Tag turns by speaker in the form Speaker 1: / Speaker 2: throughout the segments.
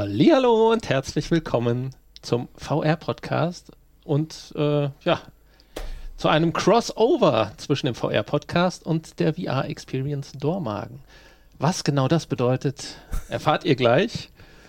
Speaker 1: Hallihallo und herzlich willkommen zum VR-Podcast und zu einem Crossover zwischen dem VR-Podcast und der VR-Experience Dormagen. Was genau das bedeutet, erfahrt ihr gleich.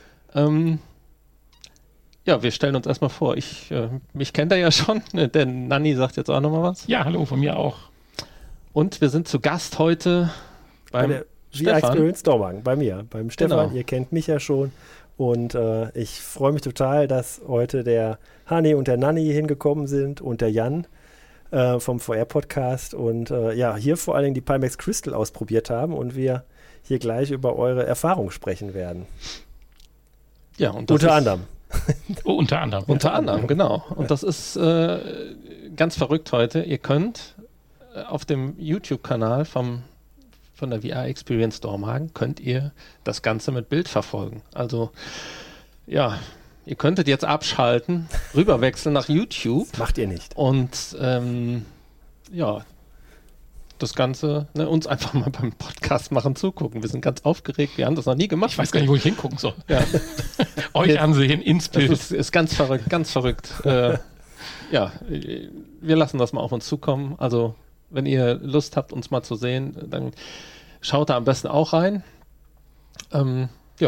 Speaker 1: Wir stellen uns erstmal vor. Mich kennt er ja schon, der Nanni sagt jetzt auch nochmal was.
Speaker 2: Ja, hallo, von mir auch.
Speaker 1: Und wir sind zu Gast heute beim
Speaker 3: der
Speaker 1: Stefan.
Speaker 3: VR-Experience Dormagen, bei mir, beim Stefan.
Speaker 1: Genau.
Speaker 3: Ihr kennt mich ja schon. Und ich freue mich total, dass heute der Hani und der Nanni hier hingekommen sind und der Jan vom VR-Podcast und hier vor allen Dingen die Pimax Crystal ausprobiert haben und wir hier gleich über eure Erfahrungen sprechen werden.
Speaker 1: Ja, und das
Speaker 3: Unter anderem.
Speaker 2: Unter anderem.
Speaker 1: Unter anderem, genau. Und das ist ganz verrückt heute. Ihr könnt auf dem YouTube-Kanal von der VR Experience Dormagen könnt ihr das Ganze mit Bild verfolgen. Also, ja, ihr könntet jetzt abschalten, rüberwechseln nach YouTube.
Speaker 3: Das macht ihr nicht.
Speaker 1: Und, das Ganze, uns einfach mal beim Podcast machen zugucken. Wir sind ganz aufgeregt, wir haben das noch nie gemacht.
Speaker 2: Ich weiß gar nicht, wo ich hingucken soll.
Speaker 1: Ja.
Speaker 2: Euch ansehen, ins Bild.
Speaker 1: Das ist ganz verrückt, ganz verrückt. Wir lassen das mal auf uns zukommen. Also, wenn ihr Lust habt, uns mal zu sehen, dann schaut da am besten auch rein. In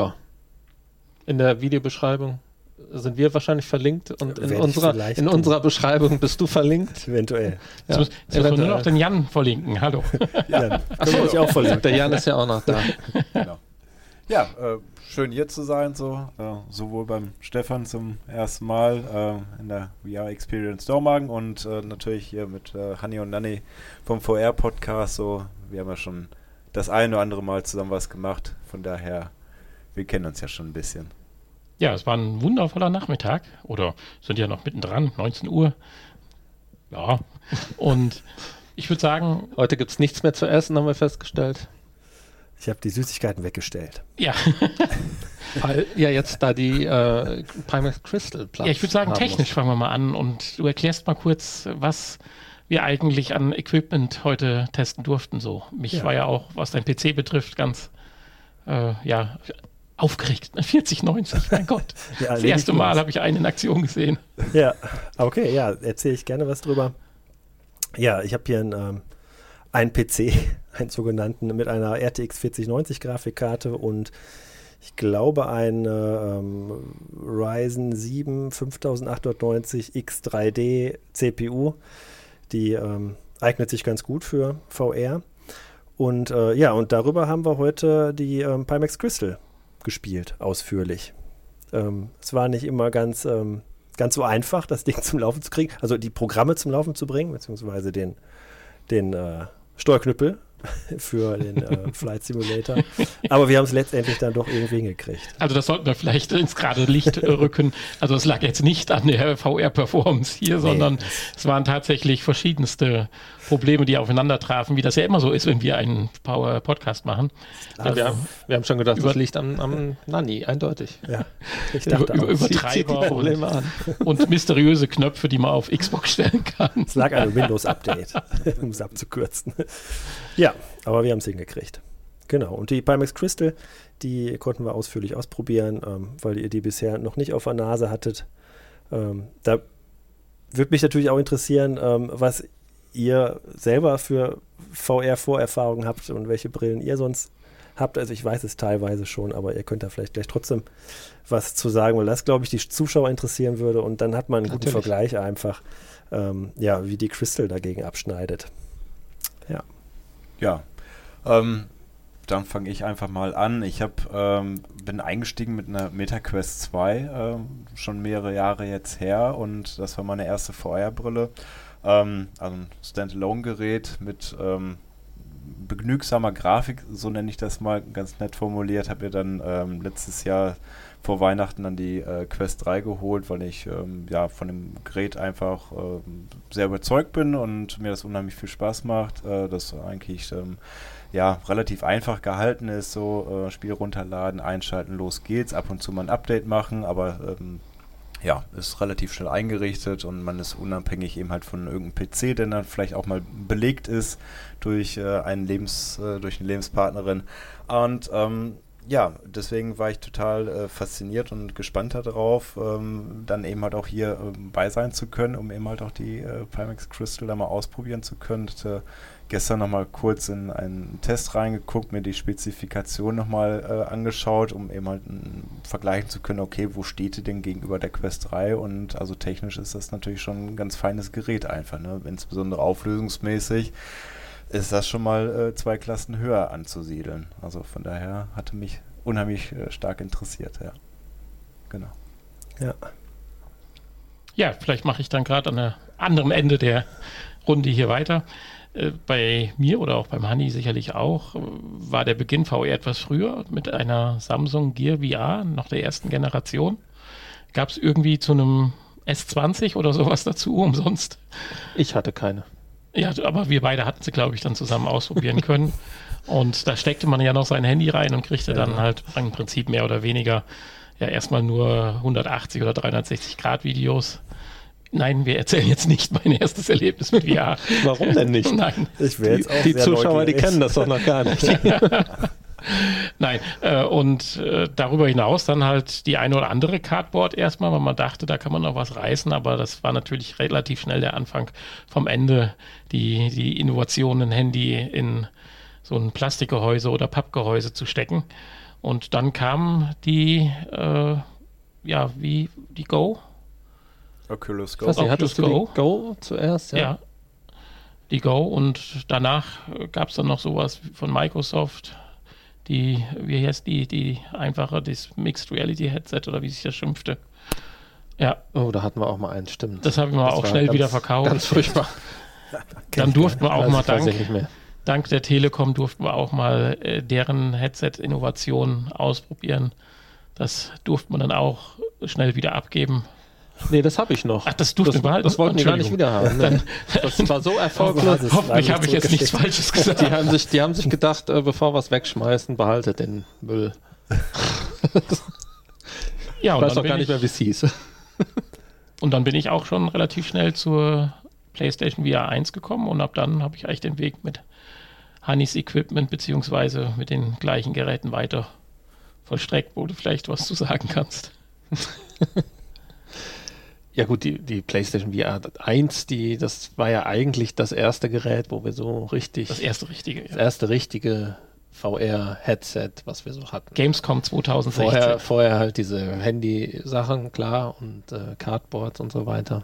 Speaker 1: der Videobeschreibung sind wir wahrscheinlich verlinkt und in unserer Beschreibung bist du verlinkt.
Speaker 3: Eventuell.
Speaker 2: Ja. Jetzt müssen wir nur noch den Jan verlinken. Hallo.
Speaker 3: Ja, können wir euch auch verlinken.
Speaker 1: Der Jan ist ja auch noch da.
Speaker 4: Genau. Ja, schön hier zu sein, sowohl beim Stefan zum ersten Mal in der VR Experience Dormagen und natürlich hier mit Hani und Nanni vom VR-Podcast. Wir haben ja schon das eine oder andere Mal zusammen was gemacht, von daher, wir kennen uns ja schon ein bisschen.
Speaker 2: Ja, es war ein wundervoller Nachmittag, oder sind ja noch mittendran, 19 Uhr. Ja, und ich würde sagen...
Speaker 1: Heute gibt es nichts mehr zu essen, haben wir festgestellt.
Speaker 3: Ich habe die Süßigkeiten weggestellt.
Speaker 2: Ja.
Speaker 1: Weil jetzt da die Pimax Crystal Platz.
Speaker 2: Ja, ich würde sagen, technisch fangen wir mal an und du erklärst mal kurz, was wir eigentlich an Equipment heute testen durften. Mich war ja auch, was dein PC betrifft, ganz aufgeregt. 4090, mein Gott.
Speaker 3: Ja,
Speaker 2: das erste Mal habe ich einen in Aktion gesehen.
Speaker 3: Ja, okay, erzähle ich gerne was drüber. Ja, ich habe hier einen PC, einen sogenannten, mit einer RTX 4090 Grafikkarte und ich glaube eine Ryzen 7 5890 X3D CPU, die eignet sich ganz gut für VR. Und und darüber haben wir heute die Pimax Crystal gespielt, ausführlich. Es war nicht immer ganz so einfach, das Ding zum Laufen zu kriegen, also die Programme zum Laufen zu bringen, beziehungsweise den Steuerknüppel für den Flight Simulator. Aber wir haben es letztendlich dann doch irgendwie hingekriegt.
Speaker 2: Also das sollten wir vielleicht ins gerade Licht rücken. Also es lag jetzt nicht an der VR-Performance hier, sondern es waren tatsächlich verschiedenste Probleme, die aufeinander trafen, wie das ja immer so ist, wenn wir einen Power-Podcast machen.
Speaker 1: Wir haben schon gedacht, das liegt am Nanni, eindeutig.
Speaker 3: Ja, ich dachte
Speaker 2: Übertreiber und mysteriöse Knöpfe, die man auf Xbox stellen kann.
Speaker 3: Es lag an einem Windows-Update, um es abzukürzen. Ja, aber wir haben es hingekriegt. Genau, und die Pimax Crystal, die konnten wir ausführlich ausprobieren, weil ihr die bisher noch nicht auf der Nase hattet. Da würde mich natürlich auch interessieren, was ihr selber für VR-Vorerfahrungen habt und welche Brillen ihr sonst habt. Also ich weiß es teilweise schon, aber ihr könnt da vielleicht gleich trotzdem was zu sagen, weil das, glaube ich, die Zuschauer interessieren würde und dann hat man einen guten Vergleich einfach, wie die Crystal dagegen abschneidet.
Speaker 4: Ja, dann fange ich einfach mal an. Ich bin eingestiegen mit einer MetaQuest 2, schon mehrere Jahre jetzt her und das war meine erste VR-Brille. Also ein Standalone-Gerät mit begnügsamer Grafik, so nenne ich das mal, ganz nett formuliert. Habe mir dann letztes Jahr vor Weihnachten dann die Quest 3 geholt, weil ich von dem Gerät einfach sehr überzeugt bin und mir das unheimlich viel Spaß macht. Das eigentlich relativ einfach gehalten ist, Spiel runterladen, einschalten, los geht's, ab und zu mal ein Update machen, aber ist relativ schnell eingerichtet und man ist unabhängig eben halt von irgendeinem PC, der dann vielleicht auch mal belegt ist durch eine Lebenspartnerin. Und ja, deswegen war ich total fasziniert und gespannt darauf, dann eben halt auch hier bei sein zu können, um eben halt auch die Pimax Crystal da mal ausprobieren zu können. Gestern nochmal kurz in einen Test reingeguckt, mir die Spezifikation nochmal angeschaut, um eben halt vergleichen zu können, okay, wo steht die denn gegenüber der Quest 3? Und also technisch ist das natürlich schon ein ganz feines Gerät einfach, ne? Insbesondere auflösungsmäßig ist das schon mal 2 Klassen höher anzusiedeln. Also von daher hatte mich unheimlich stark interessiert, ja. Genau.
Speaker 3: Ja.
Speaker 2: Ja, vielleicht mache ich dann gerade an einem anderen Ende der Runde hier weiter. Bei mir oder auch beim Hanni sicherlich auch, war der Beginn VR etwas früher mit einer Samsung Gear VR, noch der ersten Generation. Gab es irgendwie zu einem S20 oder sowas dazu umsonst?
Speaker 1: Ich hatte keine.
Speaker 2: Ja, aber wir beide hatten sie, glaube ich, dann zusammen ausprobieren können. Und da steckte man ja noch sein Handy rein und kriegte dann halt im Prinzip mehr oder weniger ja erstmal nur 180 oder 360 Grad Videos. Nein, wir erzählen jetzt nicht mein erstes Erlebnis mit VR.
Speaker 1: Warum denn nicht?
Speaker 2: Nein.
Speaker 3: Ich wäre jetzt auch
Speaker 1: Die
Speaker 3: sehr
Speaker 1: Zuschauer, die
Speaker 3: neugierig.
Speaker 1: kennen das doch noch gar nicht.
Speaker 2: Nein, und darüber hinaus dann halt die eine oder andere Cardboard erstmal, weil man dachte, da kann man noch was reißen, aber das war natürlich relativ schnell der Anfang vom Ende, die Innovationen, ein Handy in so ein Plastikgehäuse oder Pappgehäuse zu stecken. Und dann kam die, die Go.
Speaker 4: Oculus Go.
Speaker 1: Was,
Speaker 2: Oculus
Speaker 1: hattest du
Speaker 2: Go?
Speaker 1: die Go zuerst?
Speaker 2: Ja, die Go. Und danach gab es dann noch sowas von Microsoft, die einfache, das Mixed Reality Headset oder wie sich das schimpfte. Ja,
Speaker 1: Oh, da hatten wir auch mal einen, stimmt.
Speaker 2: das haben wir
Speaker 1: Das
Speaker 2: auch
Speaker 1: war
Speaker 2: schnell
Speaker 1: ganz-
Speaker 2: wieder verkauft.
Speaker 1: Ganz furchtbar.
Speaker 2: Dann durften wir auch
Speaker 1: Also
Speaker 2: mal
Speaker 1: ich weiß ja nicht mehr.
Speaker 2: dank der Telekom durften wir auch mal deren Headset-Innovationen ausprobieren. Das durfte man dann auch schnell wieder abgeben.
Speaker 1: Nee, das habe ich noch.
Speaker 2: Ach, das durften wir behalten?
Speaker 1: Das wollten die gar nicht
Speaker 2: Entschuldigung.
Speaker 1: wieder haben. Ne? Das war so erfolglos.
Speaker 3: Das
Speaker 2: Hoffentlich
Speaker 3: war
Speaker 2: habe ich jetzt nichts
Speaker 3: zurückgeschickt.
Speaker 2: Falsches gesagt.
Speaker 1: Die haben sich gedacht, bevor wir es wegschmeißen, behaltet den Müll.
Speaker 2: Ja,
Speaker 1: Ich
Speaker 2: und
Speaker 1: weiß
Speaker 2: dann
Speaker 1: doch gar
Speaker 2: bin
Speaker 1: nicht mehr, wie es hieß.
Speaker 2: Und dann bin ich auch schon relativ schnell zur PlayStation VR 1 gekommen und ab dann habe ich eigentlich den Weg mit Hannis Equipment beziehungsweise mit den gleichen Geräten weiter vollstreckt, wo du vielleicht was zu sagen kannst.
Speaker 1: Ja gut, die PlayStation VR 1, das war ja eigentlich das erste Gerät, wo wir so richtig,
Speaker 2: Das erste richtige.
Speaker 1: das
Speaker 2: Ja.
Speaker 1: erste richtige VR-Headset, was wir so hatten.
Speaker 2: Gamescom 2016.
Speaker 1: Vorher halt diese Handy-Sachen, klar, und Cardboards und so weiter.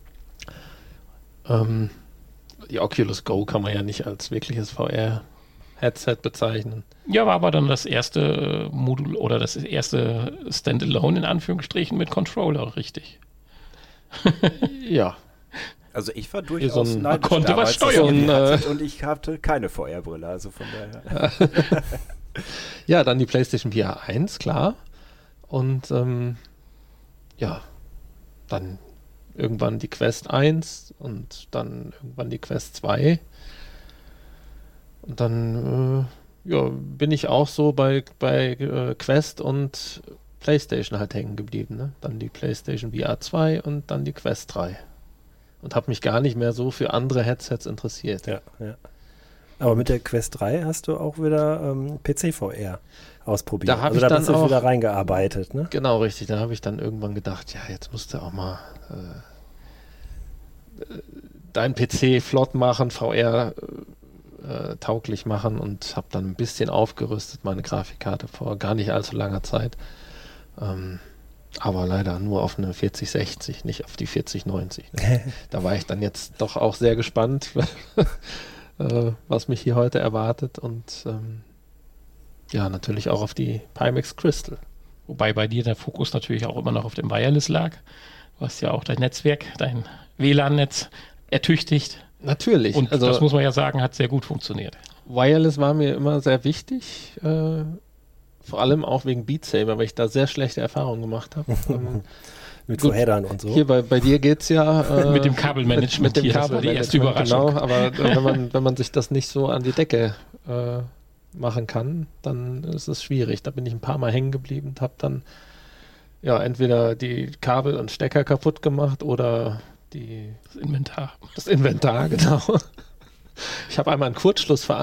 Speaker 1: Die Oculus Go kann man ja nicht als wirkliches VR-Headset bezeichnen.
Speaker 2: Ja, war aber dann das erste Modul oder das erste Standalone in Anführungsstrichen mit Controller, richtig.
Speaker 1: Ja,
Speaker 4: Also ich war
Speaker 1: Hier
Speaker 4: durchaus
Speaker 1: so ein-
Speaker 4: neidisch
Speaker 2: konnte was
Speaker 4: damals, dass
Speaker 2: steuern.
Speaker 4: ich die hatte und ich hatte keine VR-Brille, also von daher.
Speaker 1: ja, dann die PlayStation VR 1, klar. Und ja, dann irgendwann die Quest 1 und dann irgendwann die Quest 2. Und dann bin ich auch so bei Quest und PlayStation halt hängen geblieben. Ne? Dann die PlayStation VR 2 und dann die Quest 3. Und habe mich gar nicht mehr so für andere Headsets interessiert.
Speaker 3: Ja. Aber mit der Quest 3 hast du auch wieder PC-VR ausprobiert.
Speaker 1: Da hab ich
Speaker 3: da
Speaker 1: dann
Speaker 3: bist du
Speaker 1: auch-
Speaker 3: wieder reingearbeitet, ne?
Speaker 1: Genau, richtig. Da habe ich dann irgendwann gedacht, ja, jetzt musst du auch mal dein PC flott machen, VR tauglich machen und habe dann ein bisschen aufgerüstet, meine Grafikkarte vor gar nicht allzu langer Zeit. Aber leider nur auf eine 4060, nicht auf die 4090. Da war ich dann jetzt doch auch sehr gespannt, was mich hier heute erwartet und ja, natürlich auch auf die Pimax Crystal.
Speaker 2: Wobei bei dir der Fokus natürlich auch immer noch auf dem Wireless lag. Du hast ja auch dein Netzwerk, dein WLAN-Netz ertüchtigt.
Speaker 1: Natürlich.
Speaker 2: Und
Speaker 1: also
Speaker 2: das muss man ja sagen, hat sehr gut funktioniert.
Speaker 1: Wireless war mir immer sehr wichtig, vor allem auch wegen Beat Saber, weil ich da sehr schlechte Erfahrungen gemacht habe.
Speaker 3: Mit
Speaker 1: Gut.
Speaker 3: Headern und so.
Speaker 1: Hier bei dir geht es ja
Speaker 2: Mit dem Kabelmanagement
Speaker 1: mit dem
Speaker 2: hier, das war die erste
Speaker 1: Kabelmanagement,
Speaker 2: Überraschung.
Speaker 1: genau, aber wenn man sich das nicht so an die Decke machen kann, dann ist es schwierig. Da bin ich ein paar Mal hängen geblieben und habe dann ja entweder die Kabel und Stecker kaputt gemacht oder
Speaker 2: Das Inventar.
Speaker 1: das Inventar, genau. Ich habe einmal einen Kurzschluss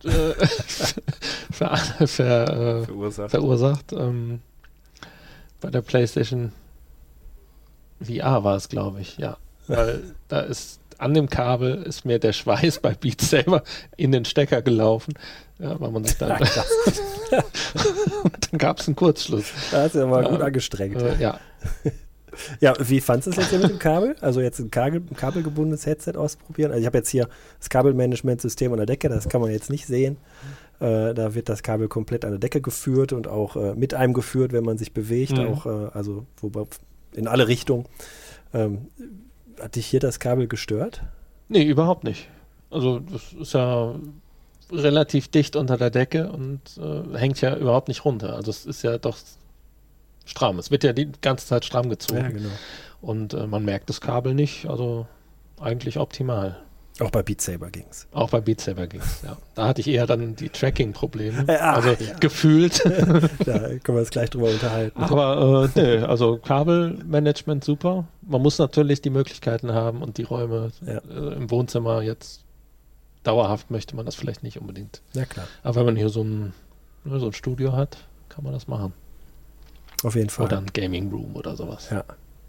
Speaker 1: verursacht. Bei der PlayStation VR war es, glaube ich, ja. Weil da ist an dem Kabel ist mir der Schweiß bei Beat Saber in den Stecker gelaufen. Ja, weil man sich dann. Und dann gab es einen Kurzschluss.
Speaker 3: Da hast du ja mal gut angestrengt.
Speaker 1: Ja.
Speaker 3: Ja, wie fandest du es jetzt mit dem Kabel? Also jetzt ein kabelgebundenes Headset ausprobieren. Also ich habe jetzt hier das Kabelmanagementsystem an der Decke, das kann man jetzt nicht sehen. Da wird das Kabel komplett an der Decke geführt und auch mit einem geführt, wenn man sich bewegt, auch also in alle Richtungen. Hat dich hier das Kabel gestört?
Speaker 1: Nee, überhaupt nicht. Also das ist ja relativ dicht unter der Decke und hängt ja überhaupt nicht runter. Also es ist ja doch stramm. Es wird ja die ganze Zeit stramm gezogen.
Speaker 3: Ja, genau.
Speaker 1: Und man merkt das Kabel nicht. Also eigentlich optimal.
Speaker 3: Auch bei Beat Saber ging's.
Speaker 1: Auch bei Beat Saber ging's, ja. Da hatte ich eher dann die Tracking-Probleme.
Speaker 3: Ja.
Speaker 1: Gefühlt.
Speaker 3: Da können wir uns gleich drüber unterhalten.
Speaker 1: Aber nee, also Kabelmanagement super. Man muss natürlich die Möglichkeiten haben und die Räume im Wohnzimmer jetzt dauerhaft möchte man das vielleicht nicht unbedingt.
Speaker 3: Ja, klar.
Speaker 1: Aber wenn man hier so ein Studio hat, kann man das machen.
Speaker 3: Auf jeden Fall.
Speaker 1: Oder ein Gaming Room oder sowas.
Speaker 3: Ja.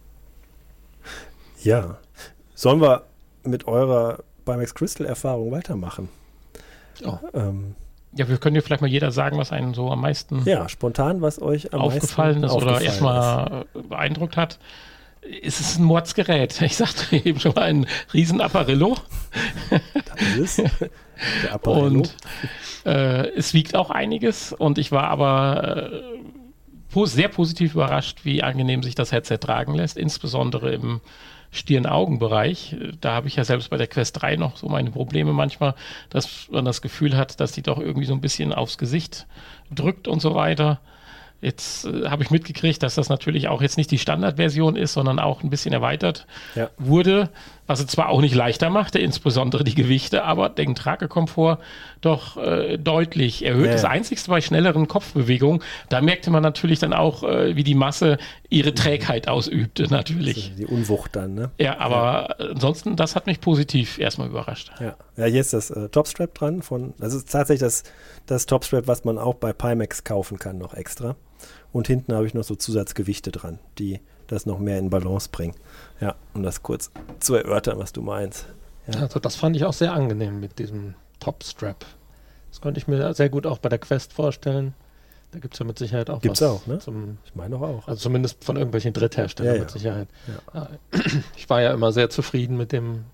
Speaker 3: Ja. Sollen wir mit eurer Pimax Crystal Erfahrung weitermachen?
Speaker 1: Ja.
Speaker 2: Ja, wir können dir vielleicht mal jeder sagen, was einen so am meisten
Speaker 3: spontan, was euch am
Speaker 2: aufgefallen
Speaker 3: meisten
Speaker 2: ist oder erstmal beeindruckt hat. Es ist ein Mordsgerät. Ich sagte eben schon mal ein riesen Apparillo.
Speaker 3: Das ist der Apparillo.
Speaker 2: Und es wiegt auch einiges und ich war aber sehr positiv überrascht, wie angenehm sich das Headset tragen lässt, insbesondere im Stirn-Augen-Bereich. Da habe ich ja selbst bei der Quest 3 noch so meine Probleme manchmal, dass man das Gefühl hat, dass die doch irgendwie so ein bisschen aufs Gesicht drückt und so weiter. Jetzt habe ich mitgekriegt, dass das natürlich auch jetzt nicht die Standardversion ist, sondern auch ein bisschen erweitert wurde, was es zwar auch nicht leichter machte, insbesondere die Gewichte, aber den Tragekomfort doch deutlich erhöht. Das Einzigste bei schnelleren Kopfbewegungen, da merkte man natürlich dann auch, wie die Masse ihre Trägheit ausübte, natürlich.
Speaker 3: Also die Unwucht dann, ne?
Speaker 2: Ja, aber ansonsten, das hat mich positiv erstmal überrascht.
Speaker 3: Ja, hier ist das Topstrap dran. Das ist tatsächlich das Topstrap, was man auch bei Pimax kaufen kann, noch extra. Und hinten habe ich noch so Zusatzgewichte dran, die das noch mehr in Balance bringen. Ja, um das kurz zu erörtern, was du meinst. Ja.
Speaker 1: Also das fand ich auch sehr angenehm mit diesem Top-Strap. Das konnte ich mir sehr gut auch bei der Quest vorstellen. Da gibt es ja mit Sicherheit auch
Speaker 3: Gibt's
Speaker 1: was.
Speaker 3: Auch, ne?
Speaker 1: Ich meine doch auch. Also zumindest von irgendwelchen Drittherstellern mit Sicherheit. Ja. Ich war ja immer sehr zufrieden mit dem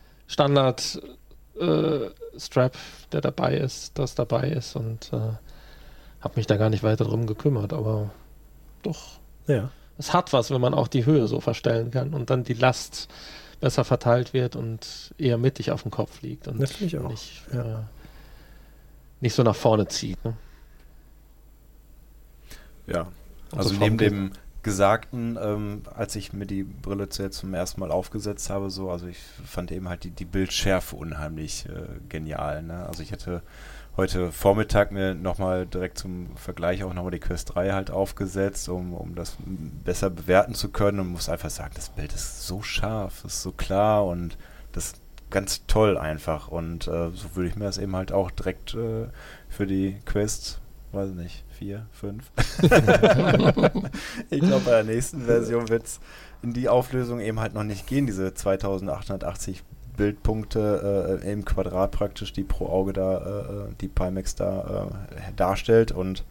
Speaker 1: Standard-Strap, der dabei ist, und habe mich da gar nicht weiter drum gekümmert, aber doch.
Speaker 3: Ja.
Speaker 1: Es hat was, wenn man auch die Höhe so verstellen kann und dann die Last besser verteilt wird und eher mittig auf dem Kopf liegt und
Speaker 3: das finde ich auch.
Speaker 1: Nicht so nach vorne zieht. Ne?
Speaker 4: Ja, also neben dem Gesagten, als ich mir die Brille jetzt zum ersten Mal aufgesetzt habe, also ich fand eben halt die Bildschärfe unheimlich genial. Ne? Also ich hatte heute Vormittag mir nochmal direkt zum Vergleich auch nochmal die Quest 3 halt aufgesetzt, um das besser bewerten zu können, und muss einfach sagen, das Bild ist so scharf, ist so klar und das ist ganz toll einfach, und so würde ich mir das eben halt auch direkt für die Quest, weiß nicht, 4, 5. Ich glaube, bei der nächsten Version wird es in die Auflösung eben halt noch nicht gehen, diese 2880 Bildpunkte im Quadrat praktisch, die pro Auge da die Pimax da darstellt, und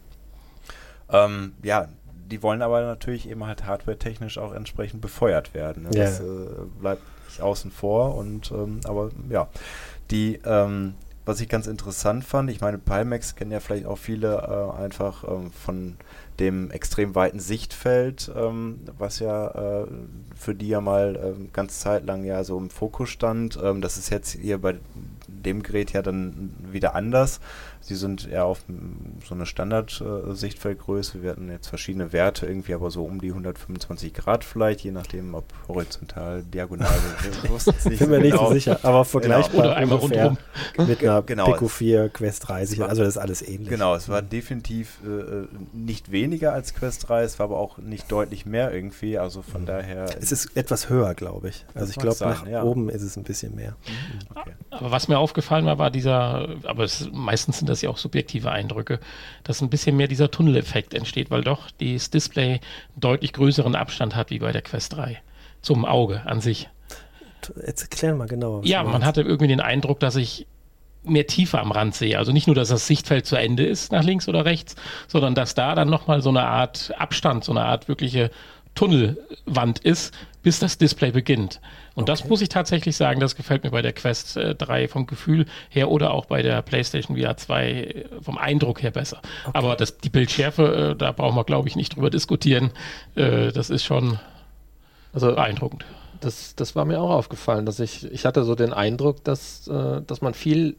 Speaker 4: die wollen aber natürlich eben halt hardware-technisch auch entsprechend befeuert werden. Ne?
Speaker 3: Ja.
Speaker 4: Das bleibt nicht außen vor, und aber ja, die was ich ganz interessant fand, ich meine, Pimax kennen ja vielleicht auch viele einfach von dem extrem weiten Sichtfeld, was ja für die ja mal ganz zeitlang ja so im Fokus stand. Das ist jetzt hier bei dem Gerät ja dann wieder anders. Sie sind eher auf so eine Standard-Sichtfeldgröße. Wir hatten jetzt verschiedene Werte irgendwie, aber so um die 125 Grad vielleicht, je nachdem, ob horizontal, diagonal.
Speaker 3: Ich bin mir nicht so sicher, aber vergleichbar
Speaker 2: oder einmal
Speaker 3: ungefähr
Speaker 2: rundherum.
Speaker 3: mit einer einer
Speaker 4: genau.
Speaker 3: Pico 4, Quest 30, also das ist alles ähnlich.
Speaker 4: Genau, es war definitiv nicht weniger als Quest 3, es war aber auch nicht deutlich mehr irgendwie, also von daher...
Speaker 3: Es ist etwas höher, glaube ich. Also ich glaube, nach oben ist es ein bisschen mehr.
Speaker 4: Okay.
Speaker 2: Aber was mir aufgefallen war dieser, meistens sind das ja auch subjektive Eindrücke, dass ein bisschen mehr dieser Tunneleffekt entsteht, weil doch das Display einen deutlich größeren Abstand hat wie bei der Quest 3 zum Auge an sich.
Speaker 3: Jetzt erklär mal genauer.
Speaker 2: Ja, man hatte irgendwie den Eindruck, dass ich mehr Tiefe am Rand sehe. Also nicht nur, dass das Sichtfeld zu Ende ist nach links oder rechts, sondern dass da dann nochmal so eine Art Abstand, so eine Art wirkliche Tunnelwand ist, bis das Display beginnt. Und das muss ich tatsächlich sagen, das gefällt mir bei der Quest 3 vom Gefühl her oder auch bei der PlayStation VR 2 vom Eindruck her besser. Okay. Aber die Bildschärfe, da brauchen wir, glaube ich, nicht drüber diskutieren. Das ist schon beeindruckend.
Speaker 1: Das war mir auch aufgefallen, dass ich hatte so den Eindruck, dass man viel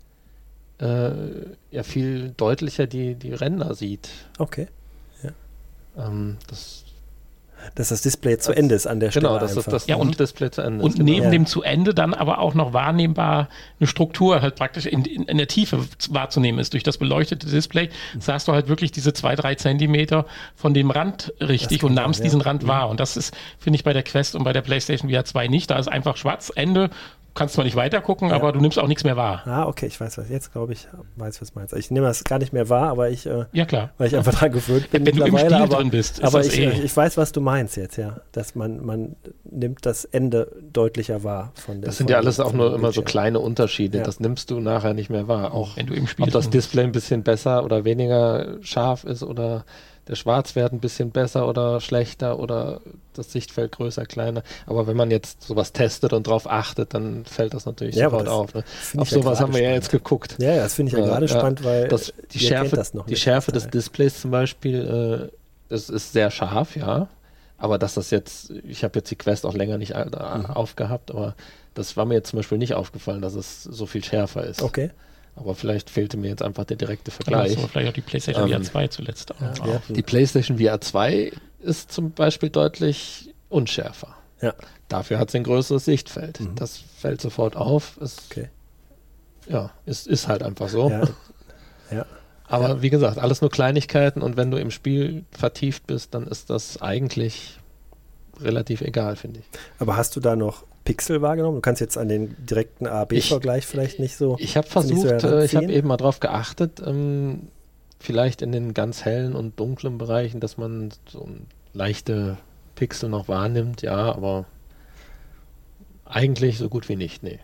Speaker 1: deutlicher die Ränder sieht.
Speaker 3: Okay. Ja.
Speaker 1: Dass
Speaker 3: das Display zu Ende ist an der Stelle.
Speaker 1: Genau, dass das Display zu Ende ist.
Speaker 2: Und neben dem zu Ende dann aber auch noch wahrnehmbar eine Struktur halt praktisch in der Tiefe wahrzunehmen ist. Durch das beleuchtete Display sahst du halt wirklich diese 2-3 Zentimeter von dem Rand richtig und nahmst diesen Rand wahr. Und das ist, finde ich, bei der Quest und bei der PlayStation VR 2 nicht. Da ist einfach schwarz, Ende. Kannst zwar nicht weiter gucken, aber du nimmst auch nichts mehr wahr.
Speaker 3: Okay, ich weiß was. Jetzt glaube ich, was meinst. Ich nehme das gar nicht mehr wahr, aber
Speaker 2: ja, klar.
Speaker 3: Weil ich einfach dran gewöhnt bin.
Speaker 2: Wenn du im Spiel drin bist,
Speaker 3: aber ich weiß, was du meinst jetzt, ja. Dass man nimmt das Ende deutlicher wahr.
Speaker 1: Das sind ja alles auch nur immer so kleine Unterschiede. Ja. Das nimmst du nachher nicht mehr wahr. Auch
Speaker 2: wenn du im Spiel
Speaker 1: ob das Display ein bisschen besser oder weniger scharf ist oder der Schwarzwert ein bisschen besser oder schlechter oder das Sichtfeld größer, kleiner. Aber wenn man jetzt sowas testet und drauf achtet, dann fällt das natürlich sofort auf. Ne? Auf sowas haben wir ja jetzt geguckt.
Speaker 3: Ja, das finde ich ja gerade spannend, weil
Speaker 1: die Schärfe des Displays zum Beispiel, das ist sehr scharf, ja. Aber dass das jetzt, ich habe jetzt die Quest auch länger nicht aufgehabt, aber das war mir jetzt zum Beispiel nicht aufgefallen, dass es so viel schärfer ist.
Speaker 3: Okay.
Speaker 1: Aber vielleicht fehlte mir jetzt einfach der direkte Vergleich.
Speaker 2: Ja, vielleicht auch die PlayStation VR 2 zuletzt.
Speaker 1: Die PlayStation VR 2 ist zum Beispiel deutlich unschärfer.
Speaker 3: Ja.
Speaker 1: Dafür hat sie ein größeres Sichtfeld. Das fällt sofort auf. Ist halt einfach so.
Speaker 3: Ja.
Speaker 1: Aber wie gesagt, alles nur Kleinigkeiten und wenn du im Spiel vertieft bist, dann ist das eigentlich relativ egal, finde ich.
Speaker 3: Aber hast du da noch Pixel wahrgenommen? Du kannst jetzt an den direkten A-B-Vergleich vielleicht nicht so...
Speaker 1: Ich habe versucht, ich habe eben mal drauf geachtet, vielleicht in den ganz hellen und dunklen Bereichen, dass man so leichte Pixel noch wahrnimmt, ja, aber eigentlich so gut wie nicht, nee.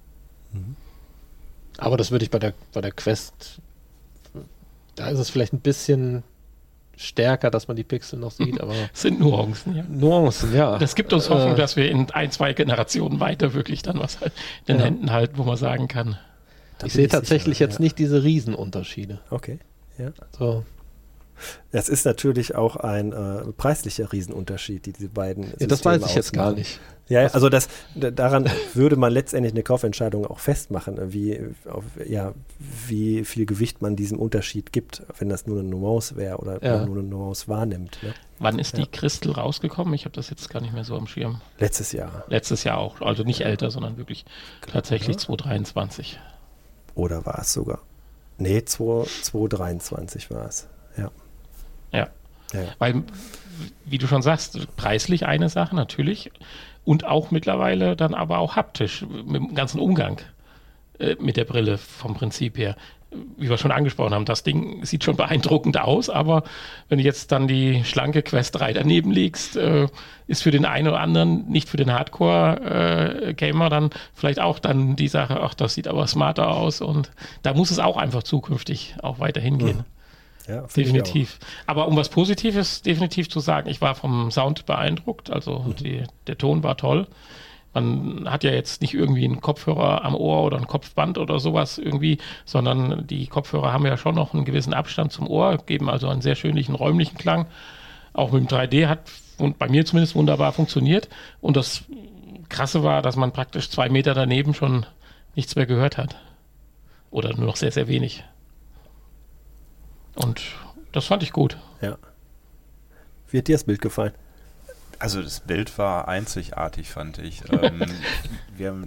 Speaker 1: Aber das würde ich bei der Quest, da ist es vielleicht ein bisschen stärker, dass man die Pixel noch sieht, aber...
Speaker 2: Das sind Nuancen, ja.
Speaker 1: Nuancen, ja.
Speaker 2: Das gibt uns Hoffnung, dass wir in 1-2 Generationen weiter wirklich dann was in den Händen halten, wo man sagen kann.
Speaker 1: Ich sehe tatsächlich jetzt nicht diese Riesenunterschiede.
Speaker 3: Okay, ja.
Speaker 1: So.
Speaker 3: Das ist natürlich auch ein preislicher Riesenunterschied, die diese beiden Systeme
Speaker 1: das weiß ich jetzt gar nicht.
Speaker 3: Ja, also daran würde man letztendlich eine Kaufentscheidung auch festmachen, wie viel Gewicht man diesem Unterschied gibt, wenn das nur eine Nuance wäre oder man nur eine Nuance wahrnimmt. Ne?
Speaker 2: Wann ist die Crystal rausgekommen? Ich habe das jetzt gar nicht mehr so am Schirm.
Speaker 3: Letztes Jahr.
Speaker 2: Letztes Jahr auch, also nicht älter, sondern wirklich tatsächlich 2023.
Speaker 3: Oder war es sogar? Nee, 2023 war es, ja.
Speaker 2: Ja. Weil, wie du schon sagst, preislich eine Sache natürlich und auch mittlerweile dann aber auch haptisch mit dem ganzen Umgang mit der Brille vom Prinzip her. Wie wir schon angesprochen haben, das Ding sieht schon beeindruckend aus, aber wenn du jetzt dann die schlanke Quest 3 daneben legst, ist für den einen oder anderen, nicht für den Hardcore-Gamer dann vielleicht auch dann die Sache, ach, das sieht aber smarter aus und da muss es auch einfach zukünftig auch weiterhin gehen.
Speaker 3: Ja,
Speaker 2: definitiv. Aber um was Positives definitiv zu sagen, ich war vom Sound beeindruckt, also der Ton war toll. Man hat ja jetzt nicht irgendwie einen Kopfhörer am Ohr oder ein Kopfband oder sowas irgendwie, sondern die Kopfhörer haben ja schon noch einen gewissen Abstand zum Ohr, geben also einen sehr schönlichen räumlichen Klang. Auch mit dem 3D hat und bei mir zumindest wunderbar funktioniert. Und das Krasse war, dass man praktisch 2 Meter daneben schon nichts mehr gehört hat. Oder nur noch sehr, sehr wenig. Und das fand ich gut.
Speaker 3: Ja. Wie hat dir das Bild gefallen?
Speaker 4: Also das Bild war einzigartig, fand ich. Wir haben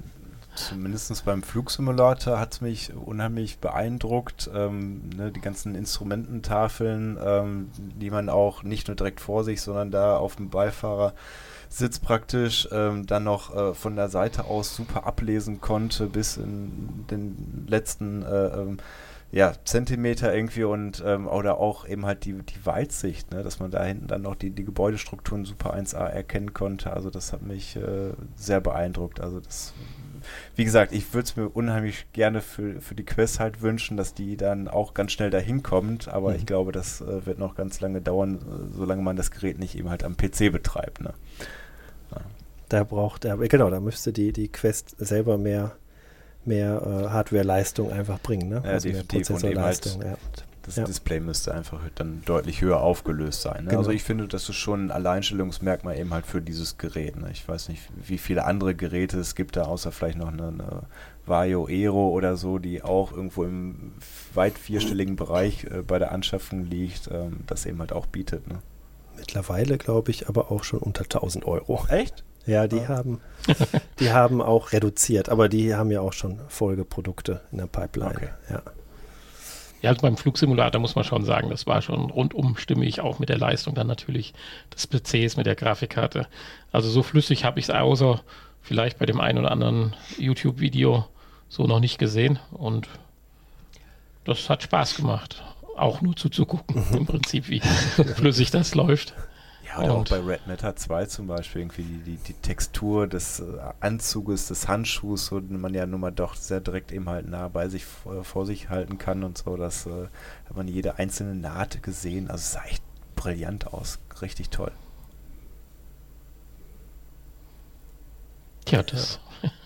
Speaker 4: Zumindest beim Flugsimulator hat es mich unheimlich beeindruckt. Die ganzen Instrumententafeln, die man auch nicht nur direkt vor sich, sondern da auf dem Beifahrersitz praktisch dann noch von der Seite aus super ablesen konnte bis in den letzten Zentimeter irgendwie und oder auch eben halt die Weitsicht, ne, dass man da hinten dann noch die Gebäudestrukturen super 1A erkennen konnte. Also das hat mich sehr beeindruckt. Also das, wie gesagt, ich würde es mir unheimlich gerne für die Quest halt wünschen, dass die dann auch ganz schnell dahin kommt, aber ich glaube, das wird noch ganz lange dauern, solange man das Gerät nicht eben halt am PC betreibt. Ne?
Speaker 3: Ja. Da müsste die Quest selber mehr Hardware-Leistung einfach bringen, ne?
Speaker 4: Ja, also mehr Prozessorleistung. Halt das Display müsste einfach dann deutlich höher aufgelöst sein. Ne? Genau. Also ich finde, das ist schon ein Alleinstellungsmerkmal eben halt für dieses Gerät. Ne? Ich weiß nicht, wie viele andere Geräte es gibt da, außer vielleicht noch eine Vario Aero oder so, die auch irgendwo im weit vierstelligen Bereich bei der Anschaffung liegt, das eben halt auch bietet. Ne?
Speaker 3: Mittlerweile glaube ich aber auch schon unter 1.000 Euro.
Speaker 4: Echt?
Speaker 3: Ja, die haben auch reduziert, aber die haben ja auch schon Folgeprodukte in der Pipeline.
Speaker 2: Okay. Ja, also beim Flugsimulator muss man schon sagen, das war schon rundum stimmig, auch mit der Leistung dann natürlich des PCs, mit der Grafikkarte. Also so flüssig habe ich es außer vielleicht bei dem einen oder anderen YouTube-Video so noch nicht gesehen und das hat Spaß gemacht, auch nur zuzugucken, im Prinzip, wie flüssig das läuft.
Speaker 4: Ja, oder auch bei Red Matter 2 zum Beispiel, irgendwie die Textur des Anzuges, des Handschuhs, so, den man ja nun mal doch sehr direkt eben halt nah bei sich vor sich halten kann und so, das hat man jede einzelne Naht gesehen, also es sah echt brillant aus, richtig toll.
Speaker 2: Tja, das...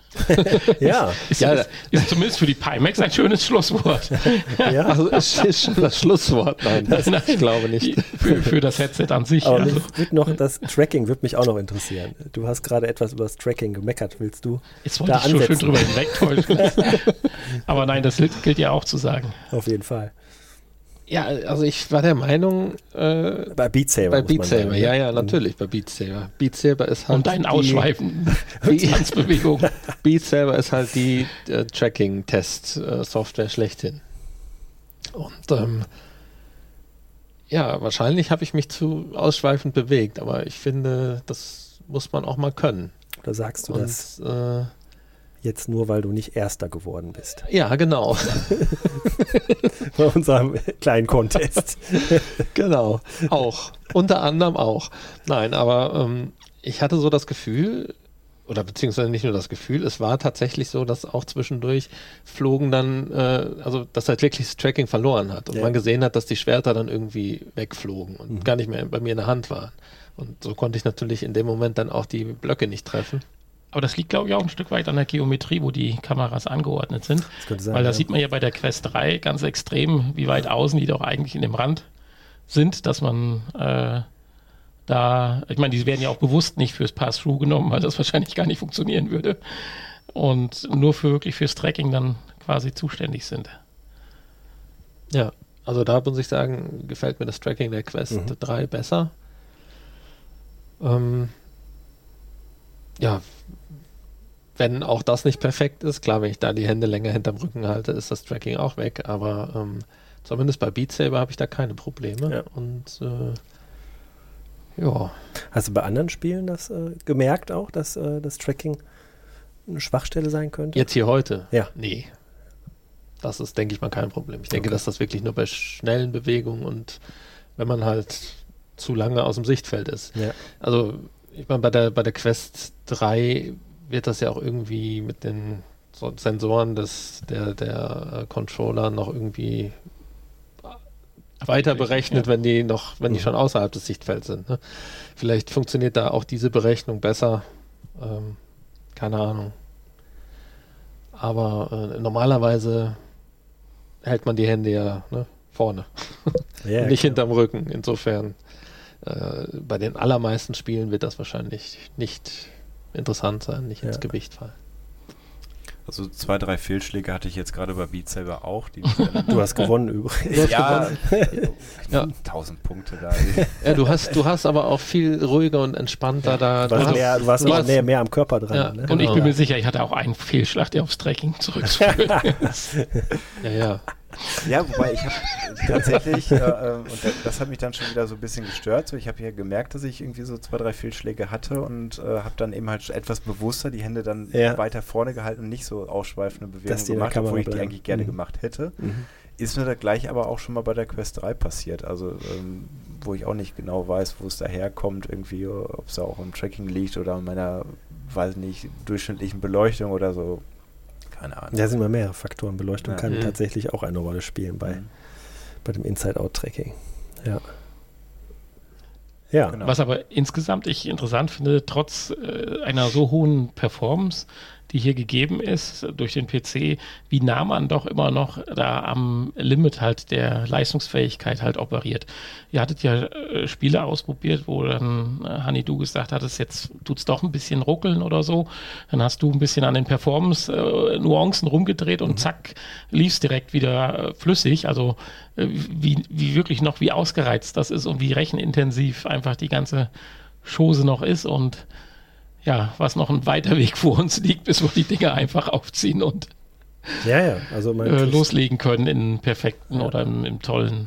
Speaker 3: Ist
Speaker 2: zumindest für die Pimax ein schönes Schlusswort.
Speaker 1: Ja, also es ist schon das Schlusswort. Nein, ich glaube nicht.
Speaker 2: Für das Headset an sich.
Speaker 3: Aber das Tracking würde mich auch noch interessieren. Du hast gerade etwas über das Tracking gemeckert. Willst du
Speaker 2: jetzt wollte ich so schön drüber hinwegtäuschen. Aber nein, das gilt ja auch zu sagen.
Speaker 3: Auf jeden Fall.
Speaker 1: Ja, also ich war der Meinung...
Speaker 3: bei Beat Saber.
Speaker 1: Ja, natürlich, bei Beat Saber. Beat Saber ist halt...
Speaker 2: Und dein Ausschweifen.
Speaker 1: Tanzbewegung. Beat Saber ist halt die Tracking-Test-Software schlechthin. Und wahrscheinlich habe ich mich zu ausschweifend bewegt, aber ich finde, das muss man auch mal können.
Speaker 3: Oder sagst du das jetzt nur, weil du nicht Erster geworden bist?
Speaker 1: Ja, genau.
Speaker 3: Bei unserem kleinen Contest.
Speaker 1: Genau, auch. Unter anderem auch. Nein, aber ich hatte so das Gefühl, oder beziehungsweise nicht nur das Gefühl, es war tatsächlich so, dass auch zwischendurch flogen dann, dass halt wirklich das Tracking verloren hat und man gesehen hat, dass die Schwerter dann irgendwie wegflogen und gar nicht mehr bei mir in der Hand waren. Und so konnte ich natürlich in dem Moment dann auch die Blöcke nicht treffen. Aber das liegt, glaube ich, auch ein Stück weit an der Geometrie, wo die Kameras angeordnet sind. Das könnte sein, weil da sieht man ja bei der Quest 3 ganz extrem, wie weit außen die doch eigentlich in dem Rand sind, dass man ich meine, die werden ja auch bewusst nicht fürs Pass-Through genommen, weil das wahrscheinlich gar nicht funktionieren würde. Und nur wirklich fürs Tracking dann quasi zuständig sind. Ja, also da muss ich sagen, gefällt mir das Tracking der Quest 3 besser. Wenn auch das nicht perfekt ist, klar, wenn ich da die Hände länger hinterm Rücken halte, ist das Tracking auch weg, aber zumindest bei Beat Saber habe ich da keine Probleme.
Speaker 3: Ja.
Speaker 1: Und
Speaker 3: Hast du bei anderen Spielen das gemerkt auch, dass das Tracking eine Schwachstelle sein könnte?
Speaker 1: Jetzt hier heute?
Speaker 3: Ja.
Speaker 1: Nee. Das ist, denke ich mal, kein Problem. Ich denke, dass das wirklich nur bei schnellen Bewegungen und wenn man halt zu lange aus dem Sichtfeld ist.
Speaker 3: Ja.
Speaker 1: Also, ich meine, bei der Quest 3 wird das ja auch irgendwie mit den Sensoren der Controller noch irgendwie weiter berechnet, wenn die schon außerhalb des Sichtfelds sind. Ne? Vielleicht funktioniert da auch diese Berechnung besser. Keine Ahnung. Aber normalerweise hält man die Hände ja vorne.
Speaker 3: Ja,
Speaker 1: nicht hinterm Rücken. Insofern bei den allermeisten Spielen wird das wahrscheinlich nicht interessant sein, nicht ins Gewicht fallen.
Speaker 4: Also 2, 3 Fehlschläge hatte ich jetzt gerade bei Beat Saber auch.
Speaker 3: Du hast gewonnen übrigens.
Speaker 4: Ja,
Speaker 1: Ja.
Speaker 4: 1000 Punkte da.
Speaker 1: Ja, du hast aber auch viel ruhiger und entspannter da.
Speaker 3: Du warst auch mehr am Körper dran.
Speaker 1: Ja,
Speaker 3: Ne?
Speaker 2: Und ich
Speaker 1: Genau.
Speaker 2: bin mir sicher, ich hatte auch einen Fehlschlag, der aufs Tracking zurückzuführen ist.
Speaker 1: Ja.
Speaker 4: Ja, wobei ich habe tatsächlich, und das hat mich dann schon wieder so ein bisschen gestört, so ich habe ja gemerkt, dass ich irgendwie so 2, 3 Fehlschläge hatte und habe dann eben halt etwas bewusster die Hände dann weiter vorne gehalten und nicht so ausschweifende Bewegungen gemacht, obwohl ich die eigentlich gerne gemacht hätte. Ist mir das gleich aber auch schon mal bei der Quest 3 passiert, also wo ich auch nicht genau weiß, wo es daherkommt, irgendwie, ob es da auch im Tracking liegt oder an meiner, weiß nicht, durchschnittlichen Beleuchtung oder so. Keine Ahnung.
Speaker 3: Da sind immer mehrere Faktoren. Beleuchtung kann tatsächlich auch eine Rolle spielen bei dem Inside-Out-Tracking. Ja. Ja.
Speaker 4: Genau.
Speaker 2: Was aber insgesamt ich interessant finde, trotz einer so hohen Performance, die hier gegeben ist durch den PC, wie nah man doch immer noch da am Limit halt der Leistungsfähigkeit halt operiert. Ihr hattet ja Spiele ausprobiert, wo dann Hanni, du gesagt hattest, jetzt tut es doch ein bisschen ruckeln oder so. Dann hast du ein bisschen an den Performance-Nuancen rumgedreht und zack, lief es direkt wieder flüssig. Also wie wirklich noch, wie ausgereizt das ist und wie rechenintensiv einfach die ganze Chose noch ist und ja, was noch ein weiter Weg vor uns liegt, bis wir die Dinge einfach aufziehen und
Speaker 3: also
Speaker 2: loslegen können in perfekten oder im tollen